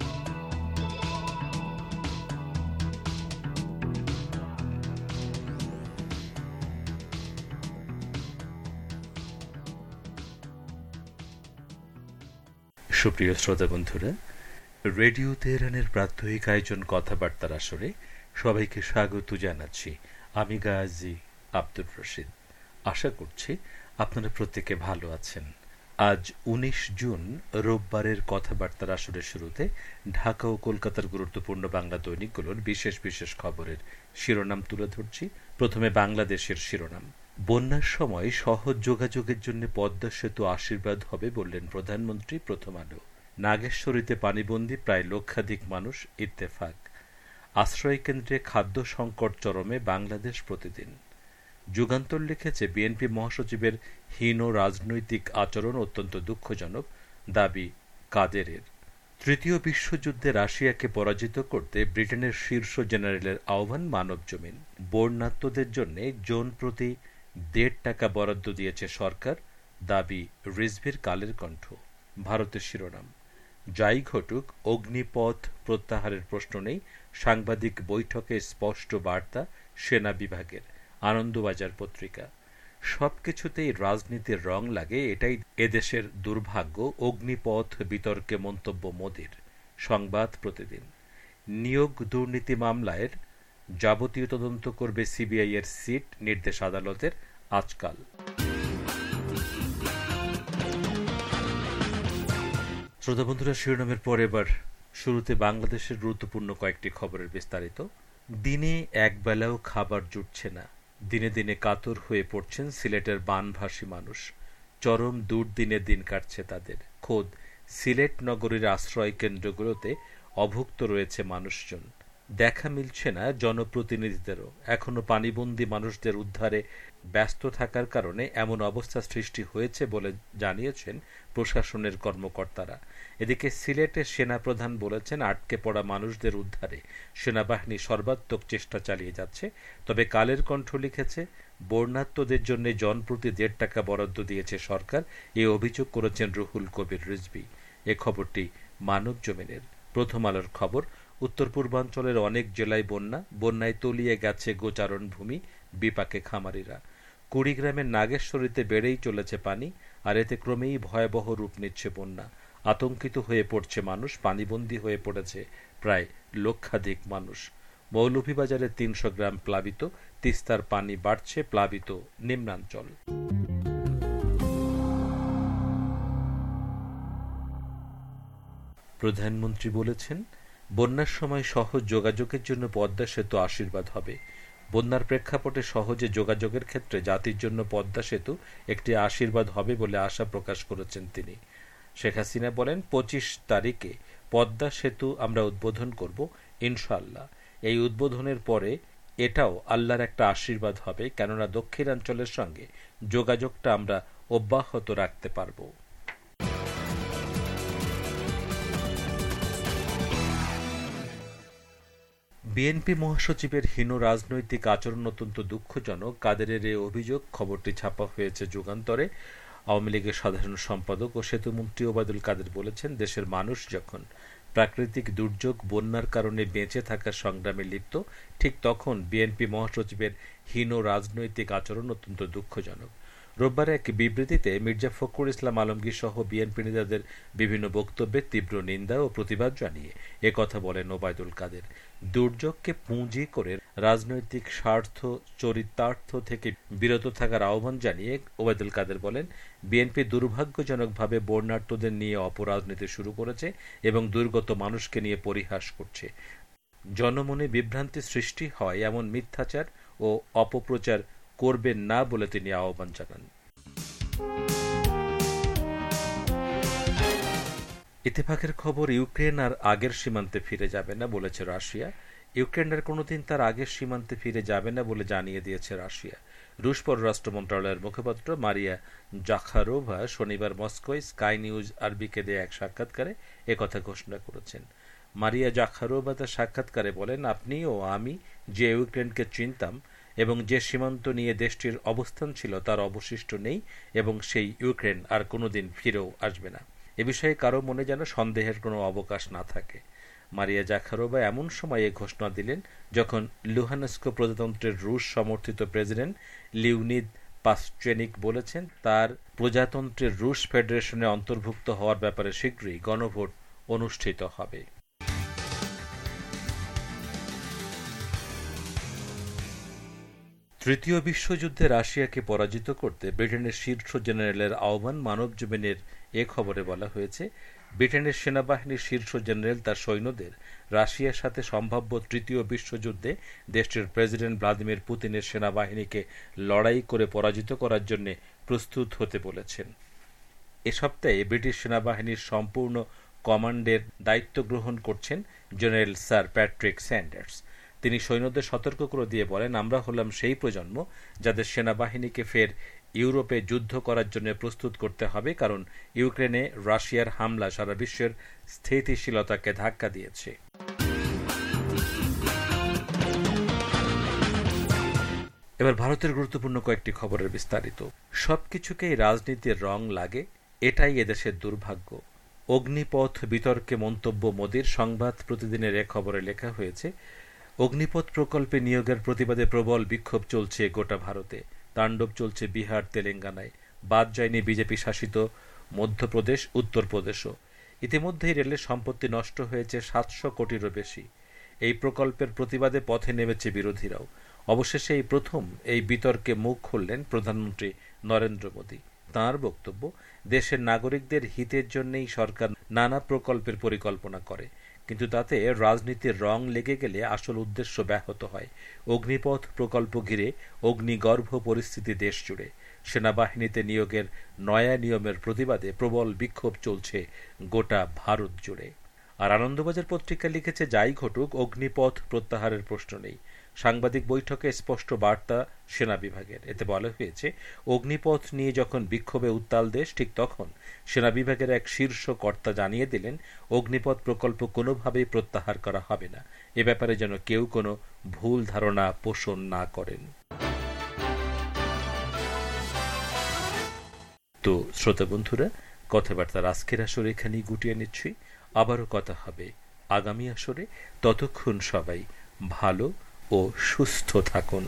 সুপ্রিয় শ্রোতা বন্ধুরা, রেডিও তেহরানের প্রাত্যহিক আয়োজন কথাবার্তার আসরে সবাইকে স্বাগত জানাচ্ছি। আমি গাজী আব্দুর রশিদ। আশা করছি আপনারা প্রত্যেকে ভালো আছেন। আজ 19 জুন রোববারের কথাবার্তার আসরের শুরুতে ঢাকা ও কলকাতার গুরুত্বপূর্ণ বাংলা দৈনিকগুলোর বিশেষ বিশেষ খবরের শিরোনাম তুলে ধরছি। প্রথমে বাংলাদেশের শিরোনাম। বন্যার সময় সহজ যোগাযোগের জন্য পদ্মা সেতু আশীর্বাদ হবে বললেন প্রধানমন্ত্রী। প্রথম আলো। নাগেশ্বরীতে পানিবন্দী প্রায় লক্ষাধিক মানুষ, ইত্তেফাক। আশ্রয় কেন্দ্রে খাদ্য সংকট চরমে, বাংলাদেশ প্রতিদিন। যুগান্তর লিখেছে বিএনপি মহাসচিবের হীন রাজনৈতিক আচরণ অত্যন্ত দুঃখজনক, দাবি কাদেরের। তৃতীয় বিশ্বযুদ্ধে রাশিয়াকে পরাজিত করতে ব্রিটেনের শীর্ষ জেনারেলের আহ্বান, মানব জমিন। বন্যার্তদের জন্য জন প্রতি 1.5 টাকা বরাদ্দ দিয়েছে সরকার, দাবি রিজভির কালের কণ্ঠ। ভারতের শিরোনাম। যাই ঘটুক অগ্নিপথ প্রত্যাহারের প্রশ্ন নেই, সাংবাদিক বৈঠকে স্পষ্ট বার্তা সেনা বিভাগের। আনন্দবাজার পত্রিকা। সবকিছুতেই রাজনীতির রং লাগে, এটাই এদেশের দুর্ভাগ্য। অগ্নিপথ বিতর্কে মন্তব্য মোদির। সংবাদ প্রতিদিন। নিয়োগ দুর্নীতি মামলায় যাবতীয় তদন্ত করবে সিবিআই এর সিট, নির্দেশ আদালতের আজকাল। শ্রোতা বন্ধুরা, শিরোনামের পর এবার শুরুতে বাংলাদেশের গুরুত্বপূর্ণ কয়েকটি খবরের বিস্তারিত। দিনে একবেলাও খাবার জুটছে না, দিনে দিনে কাতর হয়ে পড়ছেন সিলেটের বানভাসী মানুষ। চরম দুর্দিনে দিন কাটছে তাদের। খোদ সিলেট নগরীর আশ্রয় কেন্দ্রগুলোতে অভুক্ত রয়েছে মানুষজন। দেখা মিলছে না জনপ্রতিনিধিদেরও। এখনো পানিবন্দী মানুষদের উদ্ধারে ব্যস্ত থাকার কারণে এমন অবস্থা সৃষ্টি হয়েছে বলে জানিয়েছেন প্রশাসনের কর্মকর্তারা। এদিকে সিলেটের সেনাপ্রধান বলেছেন, আটকে পড়া মানুষদের উদ্ধারে সেনাবাহিনী সর্বাত্মক চেষ্টা চালিয়ে যাচ্ছে। তবে কালের কণ্ঠ লিখেছে, বন্যার্তদের জন্য জনপ্রতি 1.5 টাকা বরাদ্দ দিয়েছে সরকার। এ অভিযোগ করেছেন রুহুল কবির রিজভী। এ খবরটি মানব জমিনের। প্রথম আলোর খবর, উত্তর পূর্বাঞ্চলের অনেক জেলায় বন্যায় তলিয়ে গেছে গোচারণ ভূমি, বিপাকে খামারিরা। কুড়িগ্রামের নাগেশ্বরীতে বেড়েই চলেছে পানি, আর এতে ক্রমেই ভয়াবহ রূপ নিচ্ছে বন্যা। আতঙ্কিত হয়ে পড়ছে মানুষ, পানিবন্দী হয়ে পড়েছে প্রায় লক্ষাধিক মানুষ। মৌলভীবাজারে 300 গ্রাম প্লাবিত, তিস্তার পানি বাড়ছে, প্লাবিত নিম্নাঞ্চল। প্রধানমন্ত্রী বলেছেন, বন্যার সময় সহজ যোগাযোগের জন্য পদ্মা সেতু আশীর্বাদ হবে। বন্যার প্রেক্ষাপটে সহজে যোগাযোগের ক্ষেত্রে জাতির জন্য পদ্মা সেতু একটি আশীর্বাদ হবে বলে আশা প্রকাশ করেছেন তিনি। শেখ হাসিনা বলেন, 25 তারিখে পদ্মা সেতু আমরা উদ্বোধন করব ইনশাআল্লাহ। এই উদ্বোধনের পরে এটাও আল্লাহর একটা আশীর্বাদ হবে, কেননা দক্ষিণাঞ্চলের সঙ্গে যোগাযোগটা আমরা অব্যাহত রাখতে পারব। বিএনপি মহাসচিবের হীন রাজনৈতিক আচরণ অত্যন্ত দুঃখজনক। কাদেরের এই অভিযোগ। খবরটি ছাপা হয়েছে যুগান্তরে। আওয়ামী লীগের সাধারণ সম্পাদক ও সেতুমন্ত্রী ওবায়দুল কাদের বলেছেন, দেশের মানুষ যখন প্রাকৃতিক দুর্যোগ বন্যার কারণে বেঁচে থাকার সংগ্রামে লিপ্ত, ঠিক তখন বিএনপি মহাসচিবের হীন রাজনৈতিক আচরণ অত্যন্ত দুঃখজনক। রোববার এক বিবৃতিতে মির্জা ফখরুল ইসলাম আলমগীর সহ বিএনপি নেতাদের বিভিন্ন বক্তব্যের তীব্র নিন্দা ও প্রতিবাদ জানিয়ে একথা বলেন ওবায়দুল কাদের। দুর্যোগকে পুঁজি করে রাজনৈতিক স্বার্থ চরিতার্থ থেকে বিরত থাকার আহ্বান জানিয়ে ওবায়দুল কাদের বলেন, বিএনপি দুর্ভাগ্যজনকভাবে বন্যার্তদের নিয়ে অপরাজনীতি শুরু করেছে এবং দুর্গত মানুষকে নিয়ে পরিহাস করছে। জনমনে বিভ্রান্তি সৃষ্টি হয় এমন মিথ্যাচার ও অপপ্রচার করবেন না বলে তিনি আহ্বান জানান। ইত্তেফাকের খবর, ইউক্রেন আর আগের সীমান্তে ফিরে যাবে না বলেছে রাশিয়া। ইউক্রেন আর কোনোদিন তার আগের সীমান্তে ফিরে যাবে না বলে জানিয়ে দিয়েছে রাশিয়া। রুশ পররাষ্ট্র মন্ত্রণালয়ের মুখপাত্র মারিয়া জাখারোভা শনিবার মস্কোয় স্কাই নিউজ আরবিকে দেয়া এক সাক্ষাৎকারে একথা ঘোষণা করেছেন। মারিয়া জাখারোভা তার সাক্ষাৎকারে বলেন, আপনি ও আমি যে ইউক্রেনকে চিনতাম এবং যে সীমান্ত নিয়ে দেশটির অবস্থান ছিল তার অবশিষ্ট নেই এবং সেই ইউক্রেন আর কোনোদিন ফিরেও আসবে না। এ বিষয়ে কারো মনে যেন সন্দেহের কোনো অবকাশ না থাকে। মারিয়া জাখারোভা এমন সময়ে ঘোষণা দিলেন যখন লুহানস্ক প্রজাতন্ত্রের রুশ সমর্থিত প্রেসিডেন্ট লিওনিদ পাসচেনিক বলেছেন, তার প্রজাতন্ত্রের রুশ ফেডারেশনে অন্তর্ভুক্ত হওয়ার ব্যাপারে শীঘ্রই গণভোট অনুষ্ঠিত হবে। তৃতীয় বিশ্বযুদ্ধে রাশিয়াকে পরাজিত করতে ব্রিটেনের শীর্ষ জেনারেলের আহ্বান। মানব জমিনের এ খবরে বলা হয়েছে, ব্রিটেনের সেনাবাহিনীর শীর্ষ জেনারেল তার সৈন্যদের রাশিয়ার সাথে সম্ভাব্য তৃতীয় বিশ্বযুদ্ধে দেশটির প্রেসিডেন্ট ভ্লাদিমির পুতিনের সেনাবাহিনীকে লড়াই করে পরাজিত করার জন্য প্রস্তুত হতে বলেছেন। এ সপ্তাহে ব্রিটিশ সেনাবাহিনীর সম্পূর্ণ কমান্ডের দায়িত্ব গ্রহণ করছেন জেনারেল স্যার প্যাট্রিক স্যান্ডার্স। তিনি সৈন্যদের সতর্ক করে দিয়ে বলেন, আমরা হলাম সেই প্রজন্ম যাদের সেনাবাহিনীকে ফের ইউরোপে যুদ্ধ করার জন্য প্রস্তুত করতে হবে, কারণ ইউক্রেনে রাশিয়ার হামলা সারা বিশ্বের স্থিতিশীলতাকে ধাক্কা দিয়েছে। এবার ভারতের গুরুত্বপূর্ণ কয়েকটি খবরের বিস্তারিত। সবকিছুকেই রাজনীতির রং লাগে, এটাই এদেশের দুর্ভাগ্য। অগ্নিপথ বিতর্কে মন্তব্য মোদির। সংবাদ প্রতিদিনের এ খবরে লেখা হয়েছে, অগ্নিপথ প্রকল্পে নিয়োগের প্রতিবাদে প্রবল বিক্ষোভ চলছে গোটা ভারতে। তাণ্ডব চলছে বিহার, তেলেঙ্গানায়। বাদ যায়নি বিজেপি শাসিত মধ্যপ্রদেশ, উত্তরপ্রদেশও। ইতিমধ্যেই রেলের সম্পত্তি নষ্ট হয়েছে 700 কোটিরও বেশি। এই প্রকল্পের প্রতিবাদে পথে নেমেছে বিরোধীরাও। অবশেষে এই প্রথম এই বিতর্কে মুখ খুললেন প্রধানমন্ত্রী নরেন্দ্র মোদী। তাঁর বক্তব্য, দেশের নাগরিকদের হিতের জন্যই সরকার নানা প্রকল্পের পরিকল্পনা করে, কিন্তু তাতে রাজনীতির রং লেগে গেলে আসল উদ্দেশ্য ব্যাহত হয়। অগ্নিপথ প্রকল্প ঘিরে অগ্নিগর্ভ পরিস্থিতি দেশ জুড়ে। সেনাবাহিনীতে নিয়োগের নয়া নিয়মের প্রতিবাদে প্রবল বিক্ষোভ চলছে গোটা ভারত জুড়ে। আর আনন্দবাজার পত্রিকা লিখেছে, যাই ঘটুক অগ্নিপথ প্রত্যাহারের প্রশ্ন নেই। সাংবাদিক বৈঠকে স্পষ্ট বার্তা সেনা বিভাগের। এতে বলা হয়েছে, অগ্নিপথ নিয়ে যখন বিক্ষোভে উত্তাল দেশ, ঠিক তখন সেনা বিভাগের এক শীর্ষ কর্তা জানিয়ে দিলেন, অগ্নিপথ প্রকল্প কোনোভাবেই প্রত্যাহার করা হবে না। এ ব্যাপারে যেন কেউ কোনো ভুল ধারণা পোষণ না করেন। তো শ্রোতা বন্ধুরা, কথাবার্তার আজকের আসরে এখানেই গুটিয়ে নিচ্ছি। আবারও কথা হবে আগামী আসরে। ততক্ষণ সবাই ভালো ও সুস্থ থাকুন।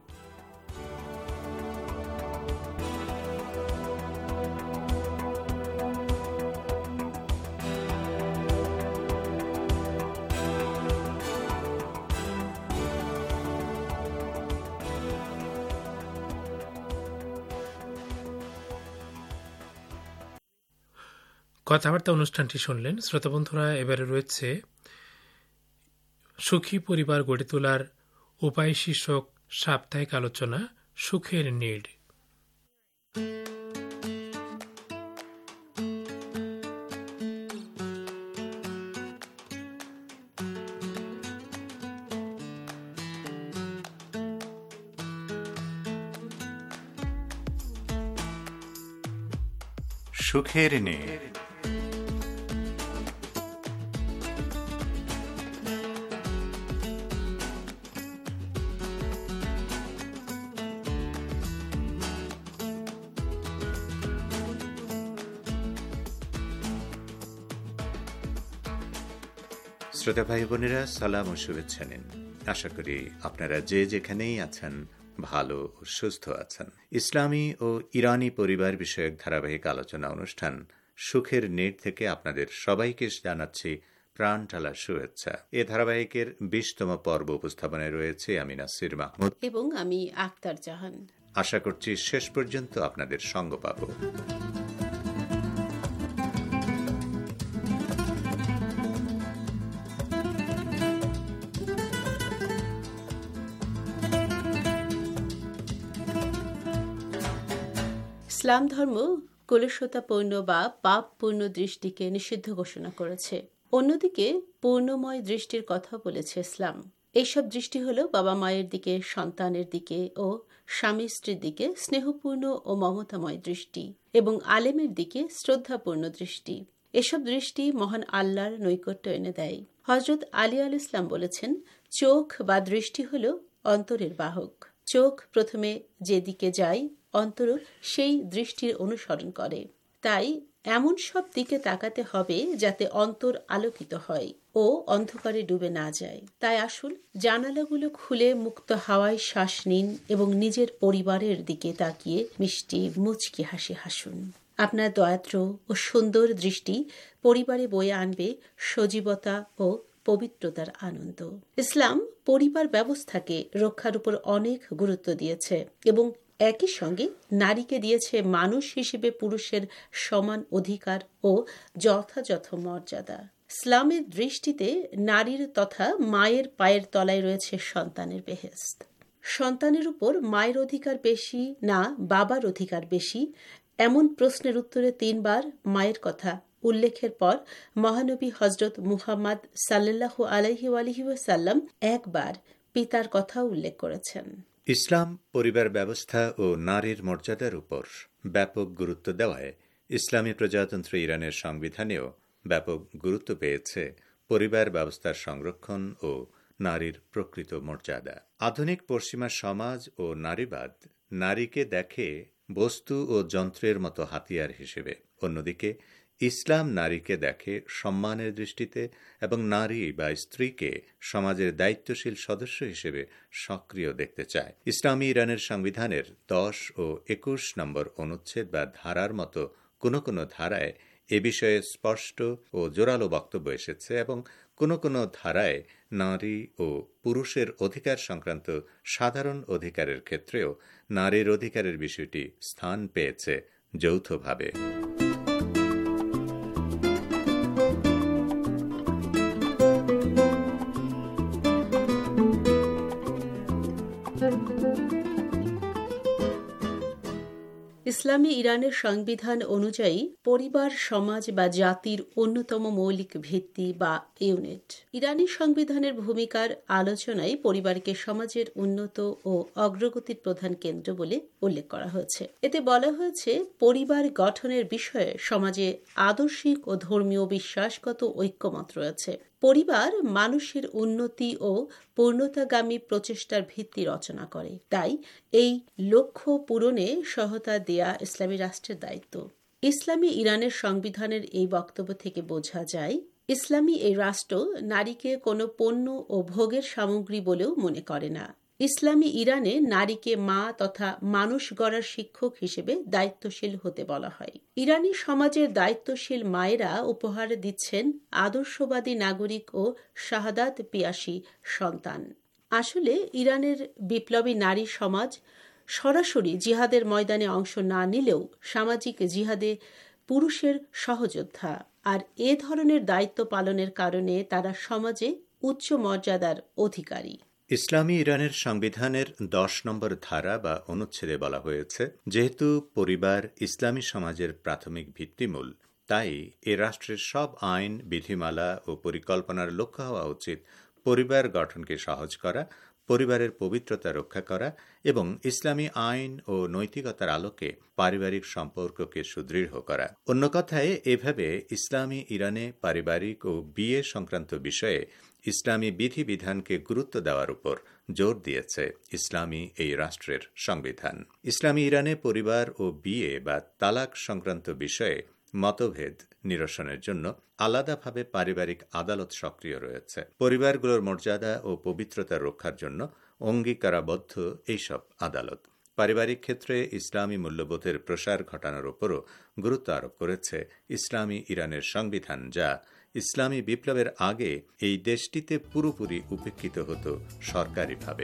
কথাবার্তা অনুষ্ঠানটি শুনলেন। শ্রোতাবন্ধুরা, এবারে রয়েছে সুখী পরিবার গড়ে তোলার উপায় শীর্ষক সাপ্তাহিক আলোচনা সুখের নীড়। সুখের নীড়। শ্রোতা ভাই বোনেরা, সালাম ও শুভেচ্ছা নিন। আশা করি আপনারা যে যেখানেই আছেন ভালো ও সুস্থ আছেন। ইসলামী ও ইরানি পরিবার বিষয়ক ধারাবাহিক আলোচনা অনুষ্ঠান সুখের নীড় থেকে আপনাদের সবাইকে জানাচ্ছি প্রাণ ঢালা শুভেচ্ছা। এ ধারাবাহিকের 20তম পর্ব উপস্থাপনায় রয়েছে আমি নাসির মাহমুদ এবং আমি আক্তার জাহান। আশা করছি শেষ পর্যন্ত আপনাদের সঙ্গ পাব। ইসলাম ধর্ম কলুষতাপূর্ণ বা পাপপূর্ণ দৃষ্টিকে নিষিদ্ধ ঘোষণা করেছে। অন্যদিকে পূর্ণময় দৃষ্টির কথা বলেছে ইসলাম। এইসব দৃষ্টি হল বাবা মায়ের দিকে, সন্তানের দিকে ও স্বামী স্ত্রীর দিকে স্নেহপূর্ণ ও মমতাময় দৃষ্টি, এবং আলেমের দিকে শ্রদ্ধাপূর্ণ দৃষ্টি। এসব দৃষ্টি মহান আল্লাহর নৈকট্য এনে দেয়। হযরত আলী আলাইহিস সালাম বলেছেন, চোখ বা দৃষ্টি হল অন্তরের বাহক। চোখ প্রথমে যেদিকে যায়, অন্তর সেই দৃষ্টির অনুসরণ করে। তাই এমন সব দিকে তাকাতে হবে যাতে অন্তর আলোকিত হয় ও অন্ধকারে ডুবে না যায়। তাই আসুন জানালাগুলো খুলে মুক্ত হাওয়ায় শ্বাস নিন এবং নিজের পরিবারের দিকে তাকিয়ে মিষ্টি মুচকি হাসি হাসুন। আপনার দয়াদ্র ও সুন্দর দৃষ্টি পরিবারে বয়ে আনবে সজীবতা ও পবিত্রতার আনন্দ। ইসলাম পরিবার ব্যবস্থাকে রক্ষার উপর অনেক গুরুত্ব দিয়েছে এবং একই সঙ্গে নারীকে দিয়েছে মানুষ হিসেবে পুরুষের সমান অধিকার ও যথাযথ মর্যাদা। ইসলামের দৃষ্টিতে নারীর তথা মায়ের পায়ের তলায় রয়েছে সন্তানের বেহেশত। সন্তানের উপর মায়ের অধিকার বেশি না বাবার অধিকার বেশি, এমন প্রশ্নের উত্তরে 3 বার মায়ের কথা উল্লেখের পর মহানবী হযরত মুহাম্মদ সাল্লাল্লাহু আলাইহি ওয়াসাল্লাম একবার পিতার কথা উল্লেখ করেছেন। ইসলাম পরিবার ব্যবস্থা ও নারীর মর্যাদার উপর ব্যাপক গুরুত্ব দেওয়ায় ইসলামী প্রজাতন্ত্র ইরানের সংবিধানেও ব্যাপক গুরুত্ব পেয়েছে পরিবার ব্যবস্থার সংরক্ষণ ও নারীর প্রকৃত মর্যাদা। আধুনিক পশ্চিমা সমাজ ও নারীবাদ নারীকে দেখে বস্তু ও যন্ত্রের মতো হাতিয়ার হিসেবে। অন্যদিকে ইসলাম নারীকে দেখে সম্মানের দৃষ্টিতে এবং নারী বা স্ত্রীকে সমাজের দায়িত্বশীল সদস্য হিসেবে সক্রিয় দেখতে চায়। ইসলামী ইরানের সংবিধানের 10 ও 21 নম্বর অনুচ্ছেদ বা ধারার মতো কোনো কোনো ধারায় এ বিষয়ে স্পষ্ট ও জোরালো বক্তব্য এসেছে এবং কোনো কোনো ধারায় নারী ও পুরুষের অধিকার সংক্রান্ত সাধারণ অধিকারের ক্ষেত্রেও নারীর অধিকারের বিষয়টি স্থান পেয়েছে যৌথভাবে। ইসলামী ইরানের সংবিধান অনুযায়ী পরিবার সমাজ বা জাতির অন্যতম মৌলিক ভিত্তি বা ইউনিট। ইরানি সংবিধানের ভূমিকার আলোচনায় পরিবারকে সমাজের উন্নত ও অগ্রগতির প্রধান কেন্দ্র বলে উল্লেখ করা হয়েছে। এতে বলা হয়েছে, পরিবার গঠনের বিষয়ে সমাজে আদর্শিক ও ধর্মীয় বিশ্বাসগত ঐক্যমত রয়েছে। পরিবার মানুষের উন্নতি ও পূর্ণতাগামী প্রচেষ্টার ভিত্তি রচনা করে, তাই এই লক্ষ্য পূরণে সহায়তা দেয়া ইসলামী রাষ্ট্রের দায়িত্ব। ইসলামী ইরানের সংবিধানের এই বক্তব্য থেকে বোঝা যায়, ইসলামী এই রাষ্ট্র নারীকে কোনো পণ্য ও ভোগের সামগ্রী বলেও মনে করে না। ইসলামী ইরানে নারীকে মা তথা মানুষ গড়ার শিক্ষক হিসেবে দায়িত্বশীল হতে বলা হয়। ইরানি সমাজের দায়িত্বশীল মায়েরা উপহার দিচ্ছেন আদর্শবাদী নাগরিক ও শাহাদাত পিয়াসী সন্তান। আসলে ইরানের বিপ্লবী নারী সমাজ সরাসরি জিহাদের ময়দানে অংশ না নিলেও সামাজিক জিহাদে পুরুষের সহযোদ্ধা, আর এ ধরনের দায়িত্ব পালনের কারণে তারা সমাজে উচ্চ মর্যাদার অধিকারী। ইসলামী ইরানের সংবিধানের 10 নম্বর ধারা বা অনুচ্ছেদে বলা হয়েছে, যেহেতু পরিবার ইসলামী সমাজের প্রাথমিক ভিত্তিমূল, তাই এ রাষ্ট্রের সব আইন, বিধিমালা ও পরিকল্পনার লক্ষ্য হওয়া উচিত পরিবার গঠনকে সহজ করা, পরিবারের পবিত্রতা রক্ষা করা এবং ইসলামী আইন ও নৈতিকতার আলোকে পারিবারিক সম্পর্ককে সুদৃঢ় করা। অন্য কথায়, এভাবে ইসলামী ইরানে পারিবারিক ও বিয়ে সংক্রান্ত বিষয়ে ইসলামী বিধিবিধানকে গুরুত্ব দেওয়ার উপর জোর দিয়েছে ইসলামী এই রাষ্ট্রের সংবিধান। ইসলামী ইরানে পরিবার ও বিয়ে বা তালাক সংক্রান্ত বিষয়ে মতভেদ নিরসনের জন্য আলাদাভাবে পারিবারিক আদালত সক্রিয় রয়েছে। পরিবারগুলোর মর্যাদা ও পবিত্রতা রক্ষার জন্য অঙ্গীকারাবদ্ধ এইসব আদালত। পারিবারিক ক্ষেত্রে ইসলামী মূল্যবোধের প্রসার ঘটানোর উপরও গুরুত্ব আরোপ করেছে ইসলামী ইরানের সংবিধান, যা ইসলামী বিপ্লবের আগে এই দেশটিতে পুরোপুরি উপেক্ষিত হতো সরকারিভাবে।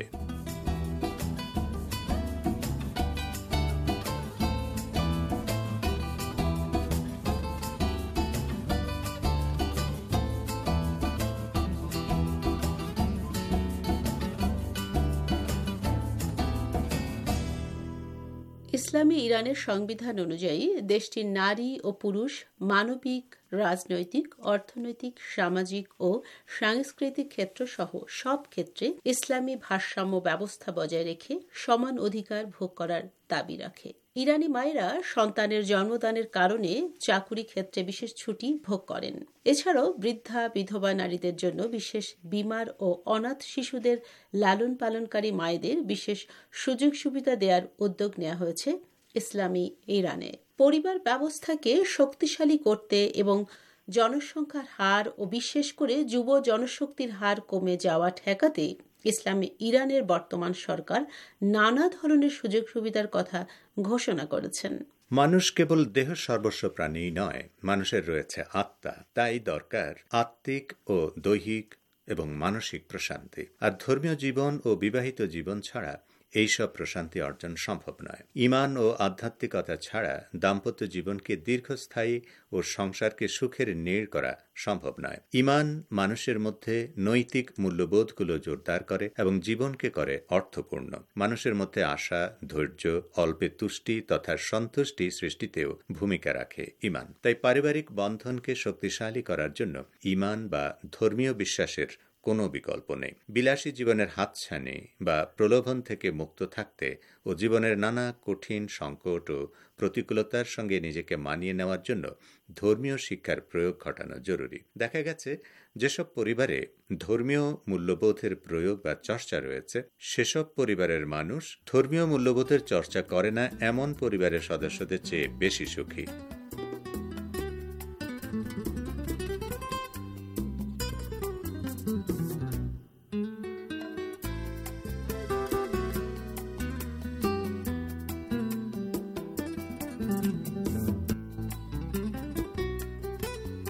ইসলামী ইরানের সংবিধান অনুযায়ী দেশটির নারী ও পুরুষ মানবিক, রাজনৈতিক, অর্থনৈতিক, সামাজিক ও সাংস্কৃতিক ক্ষেত্র সহ সব ক্ষেত্রে ইসলামী ভারসাম্য ব্যবস্থা বজায় রেখে সমান অধিকার ভোগ করার দাবি রাখে। ইরানি মায়েরা সন্তানের জন্মদানের কারণে চাকুরি ক্ষেত্রে বিশেষ ছুটি ভোগ করেন। এছাড়াও বৃদ্ধা, বিধবা নারীদের জন্য বিশেষ বিমার ও অনাথ শিশুদের লালন পালনকারী মায়েদের বিশেষ সুযোগ সুবিধা দেওয়ার উদ্যোগ নেওয়া হয়েছে ইসলামী ইরানে। পরিবার ব্যবস্থাকে শক্তিশালী করতে এবং জনসংখ্যার হার ও বিশেষ করে যুব জনশক্তির হার কমে যাওয়া ঠেকাতে ইসলামী ইরানের বর্তমান সরকার নানা ধরনের সুযোগ সুবিধার কথা ঘোষণা করেছেন। মানুষ কেবল দেহ সর্বস্ব প্রাণী নয়, মানুষের রয়েছে আত্মা। তাই দরকার আত্মিক ও দৈহিক এবং মানসিক প্রশান্তি। আর ধর্মীয় জীবন ও বিবাহিত জীবন ছাড়া এইসব প্রশান্তি অর্জন সম্ভব নয়। ঈমান ও আধ্যাত্মিকতা ছাড়া দাম্পত্য জীবনকে দীর্ঘস্থায়ী ও সংসারকে সুখের নীড় করা সম্ভব নয়। ঈমান মানুষের মধ্যে নৈতিক মূল্যবোধগুলো জোরদার করে এবং জীবনকে করে অর্থপূর্ণ। মানুষের মধ্যে আশা, ধৈর্য, অল্পে তুষ্টি তথা সন্তুষ্টি সৃষ্টিতেও ভূমিকা রাখে ঈমান। তাই পারিবারিক বন্ধনকে শক্তিশালী করার জন্য ঈমান বা ধর্মীয় বিশ্বাসের কোনো বিকল্প নেই। বিলাসী জীবনের হাতছানি বা প্রলোভন থেকে মুক্ত থাকতে ও জীবনের নানা কঠিন সংকট ও প্রতিকূলতার সঙ্গে নিজেকে মানিয়ে নেওয়ার জন্য ধর্মীয় শিক্ষার প্রয়োগ ঘটানো জরুরি। দেখা গেছে, যেসব পরিবারে ধর্মীয় মূল্যবোধের প্রয়োগ বা চর্চা রয়েছে, সেসব পরিবারের মানুষ ধর্মীয় মূল্যবোধের চর্চা করে না এমন পরিবারের সদস্যদের চেয়ে বেশি সুখী।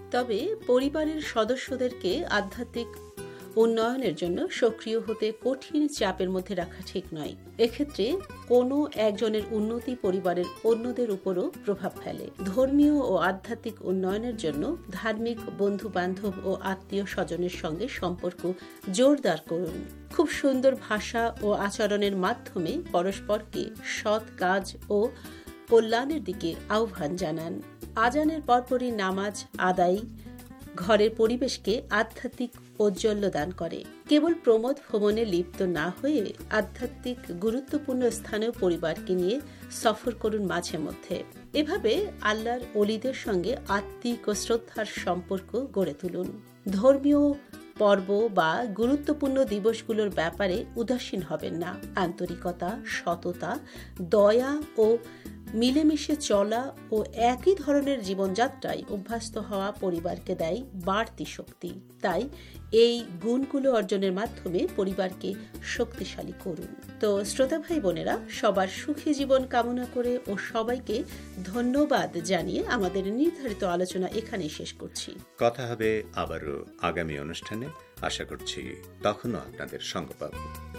তবে পরিবারের সদস্যদেরকে আধ্যাত্মিক উন্নয়নের জন্য সক্রিয় হতে কঠিন চাপের মধ্যে রাখা ঠিক নয়। এক্ষেত্রে কোনো একজনের উন্নতি পরিবারের অন্যদের উপরও প্রভাব ফেলে। ধর্মীয় ও আধ্যাত্মিক উন্নয়নের জন্য ধার্মিক বন্ধু বান্ধব ও আত্মীয় স্বজনের সঙ্গে সম্পর্ক জোরদার করুন। খুব সুন্দর ভাষা ও আচরণের মাধ্যমে পরস্পরকে সৎ কাজ ও কল্যাণের দিকে আহ্বান জানান। আজানের পরপরই নামাজ আদায় ঘরের পরিবেশকে আধ্যাত্মিক ঔজ্জ্বল্য দান করে। কেবল প্রমোদ ভ্রমণে লিপ্ত না হয়ে আধ্যাত্মিক গুরুত্বপূর্ণ স্থানেও পরিবারকে নিয়ে সফর করুন মাঝে মধ্যে। এভাবে আল্লাহর ওলিদের সঙ্গে আত্মিক ও শ্রদ্ধার সম্পর্ক গড়ে তুলুন। ধর্মীয় পর্ব বা গুরুত্বপূর্ণ দিবসগুলোর ব্যাপারে উদাসীন হবেন না। আন্তরিকতা, সততা, দয়া ও মিলেমিশে চলা ও একই ধরনের জীবনযাত্রায় অভ্যস্ত হওয়া পরিবারকে দেয় বাড়তি শক্তি। তাই এই গুণগুলো অর্জনের মাধ্যমে পরিবারকে শক্তিশালী করুন। তো শ্রোতা ভাই বোনেরা, সবার সুখী জীবন কামনা করে ও সবাইকে ধন্যবাদ জানিয়ে আমাদের নির্ধারিত আলোচনা এখানেই শেষ করছি। কথা হবে আবারও আগামী অনুষ্ঠানে। আশা করছি তখনও আপনাদের সঙ্গ পাব।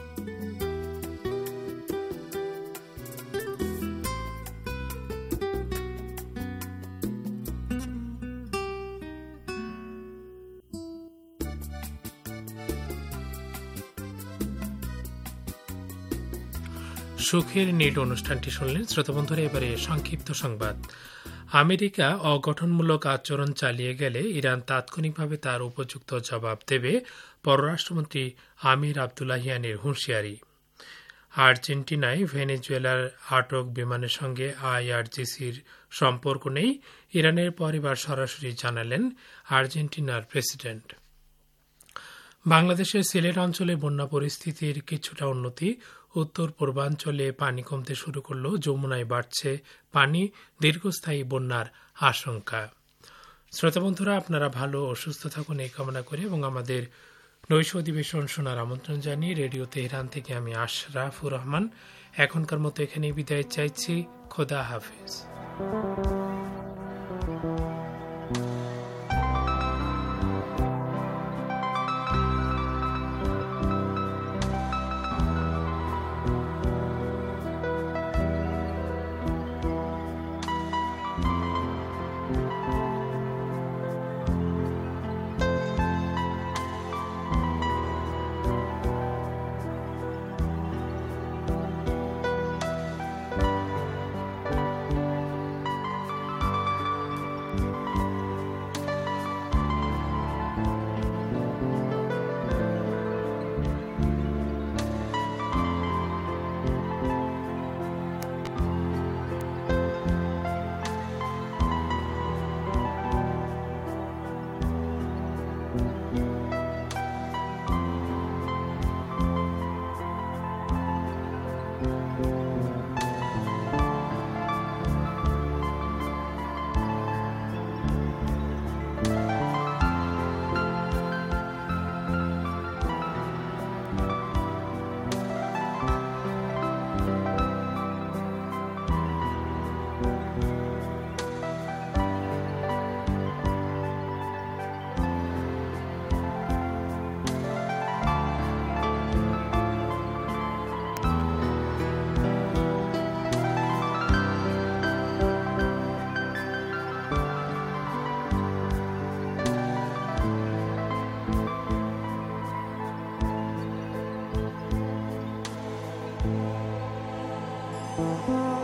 সুখের নীট অনুষ্ঠানটি শুনলেন শ্রোতা বন্ধুরা। এবারে সংক্ষিপ্ত সংবাদ। আমেরিকা অগঠনমূলক আচরণ চালিয়ে গেলে ইরান তাৎক্ষণিকভাবে তার উপযুক্ত জবাব দেবে, পররাষ্ট্রমন্ত্রী আমির আবদুল্লাহিয়ানের হুঁশিয়ারি। আর্জেন্টিনায় ভেনেজুয়েলার আটক বিমানের সঙ্গে আইআরজিসির সম্পর্ক নেই, ইরানের পরিবার সরাসরি জানালেন আর্জেন্টিনার প্রেসিডেন্ট। বাংলাদেশের সিলেট অঞ্চলে বন্যা পরিস্থিতির কিছুটা উন্নতি। উত্তর পূর্বাঞ্চলে পানি কমতে শুরু করলেও যমুনায় বাড়ছে পানি, দীর্ঘস্থায়ী বন্যার আশঙ্কা। শ্রোতা বন্ধুরা, আপনারা ভালো ও সুস্থ থাকুন এই কামনা করে এবং আমাদের নৈশ অধিবেশন শোনার আমন্ত্রণ জানিয়ে রেডিও তেহরান থেকে আমি আশরাফুর রহমান এখনকার মতো এখানেই বিদায় চাইছি। খোদা হাফেজ। Thank you.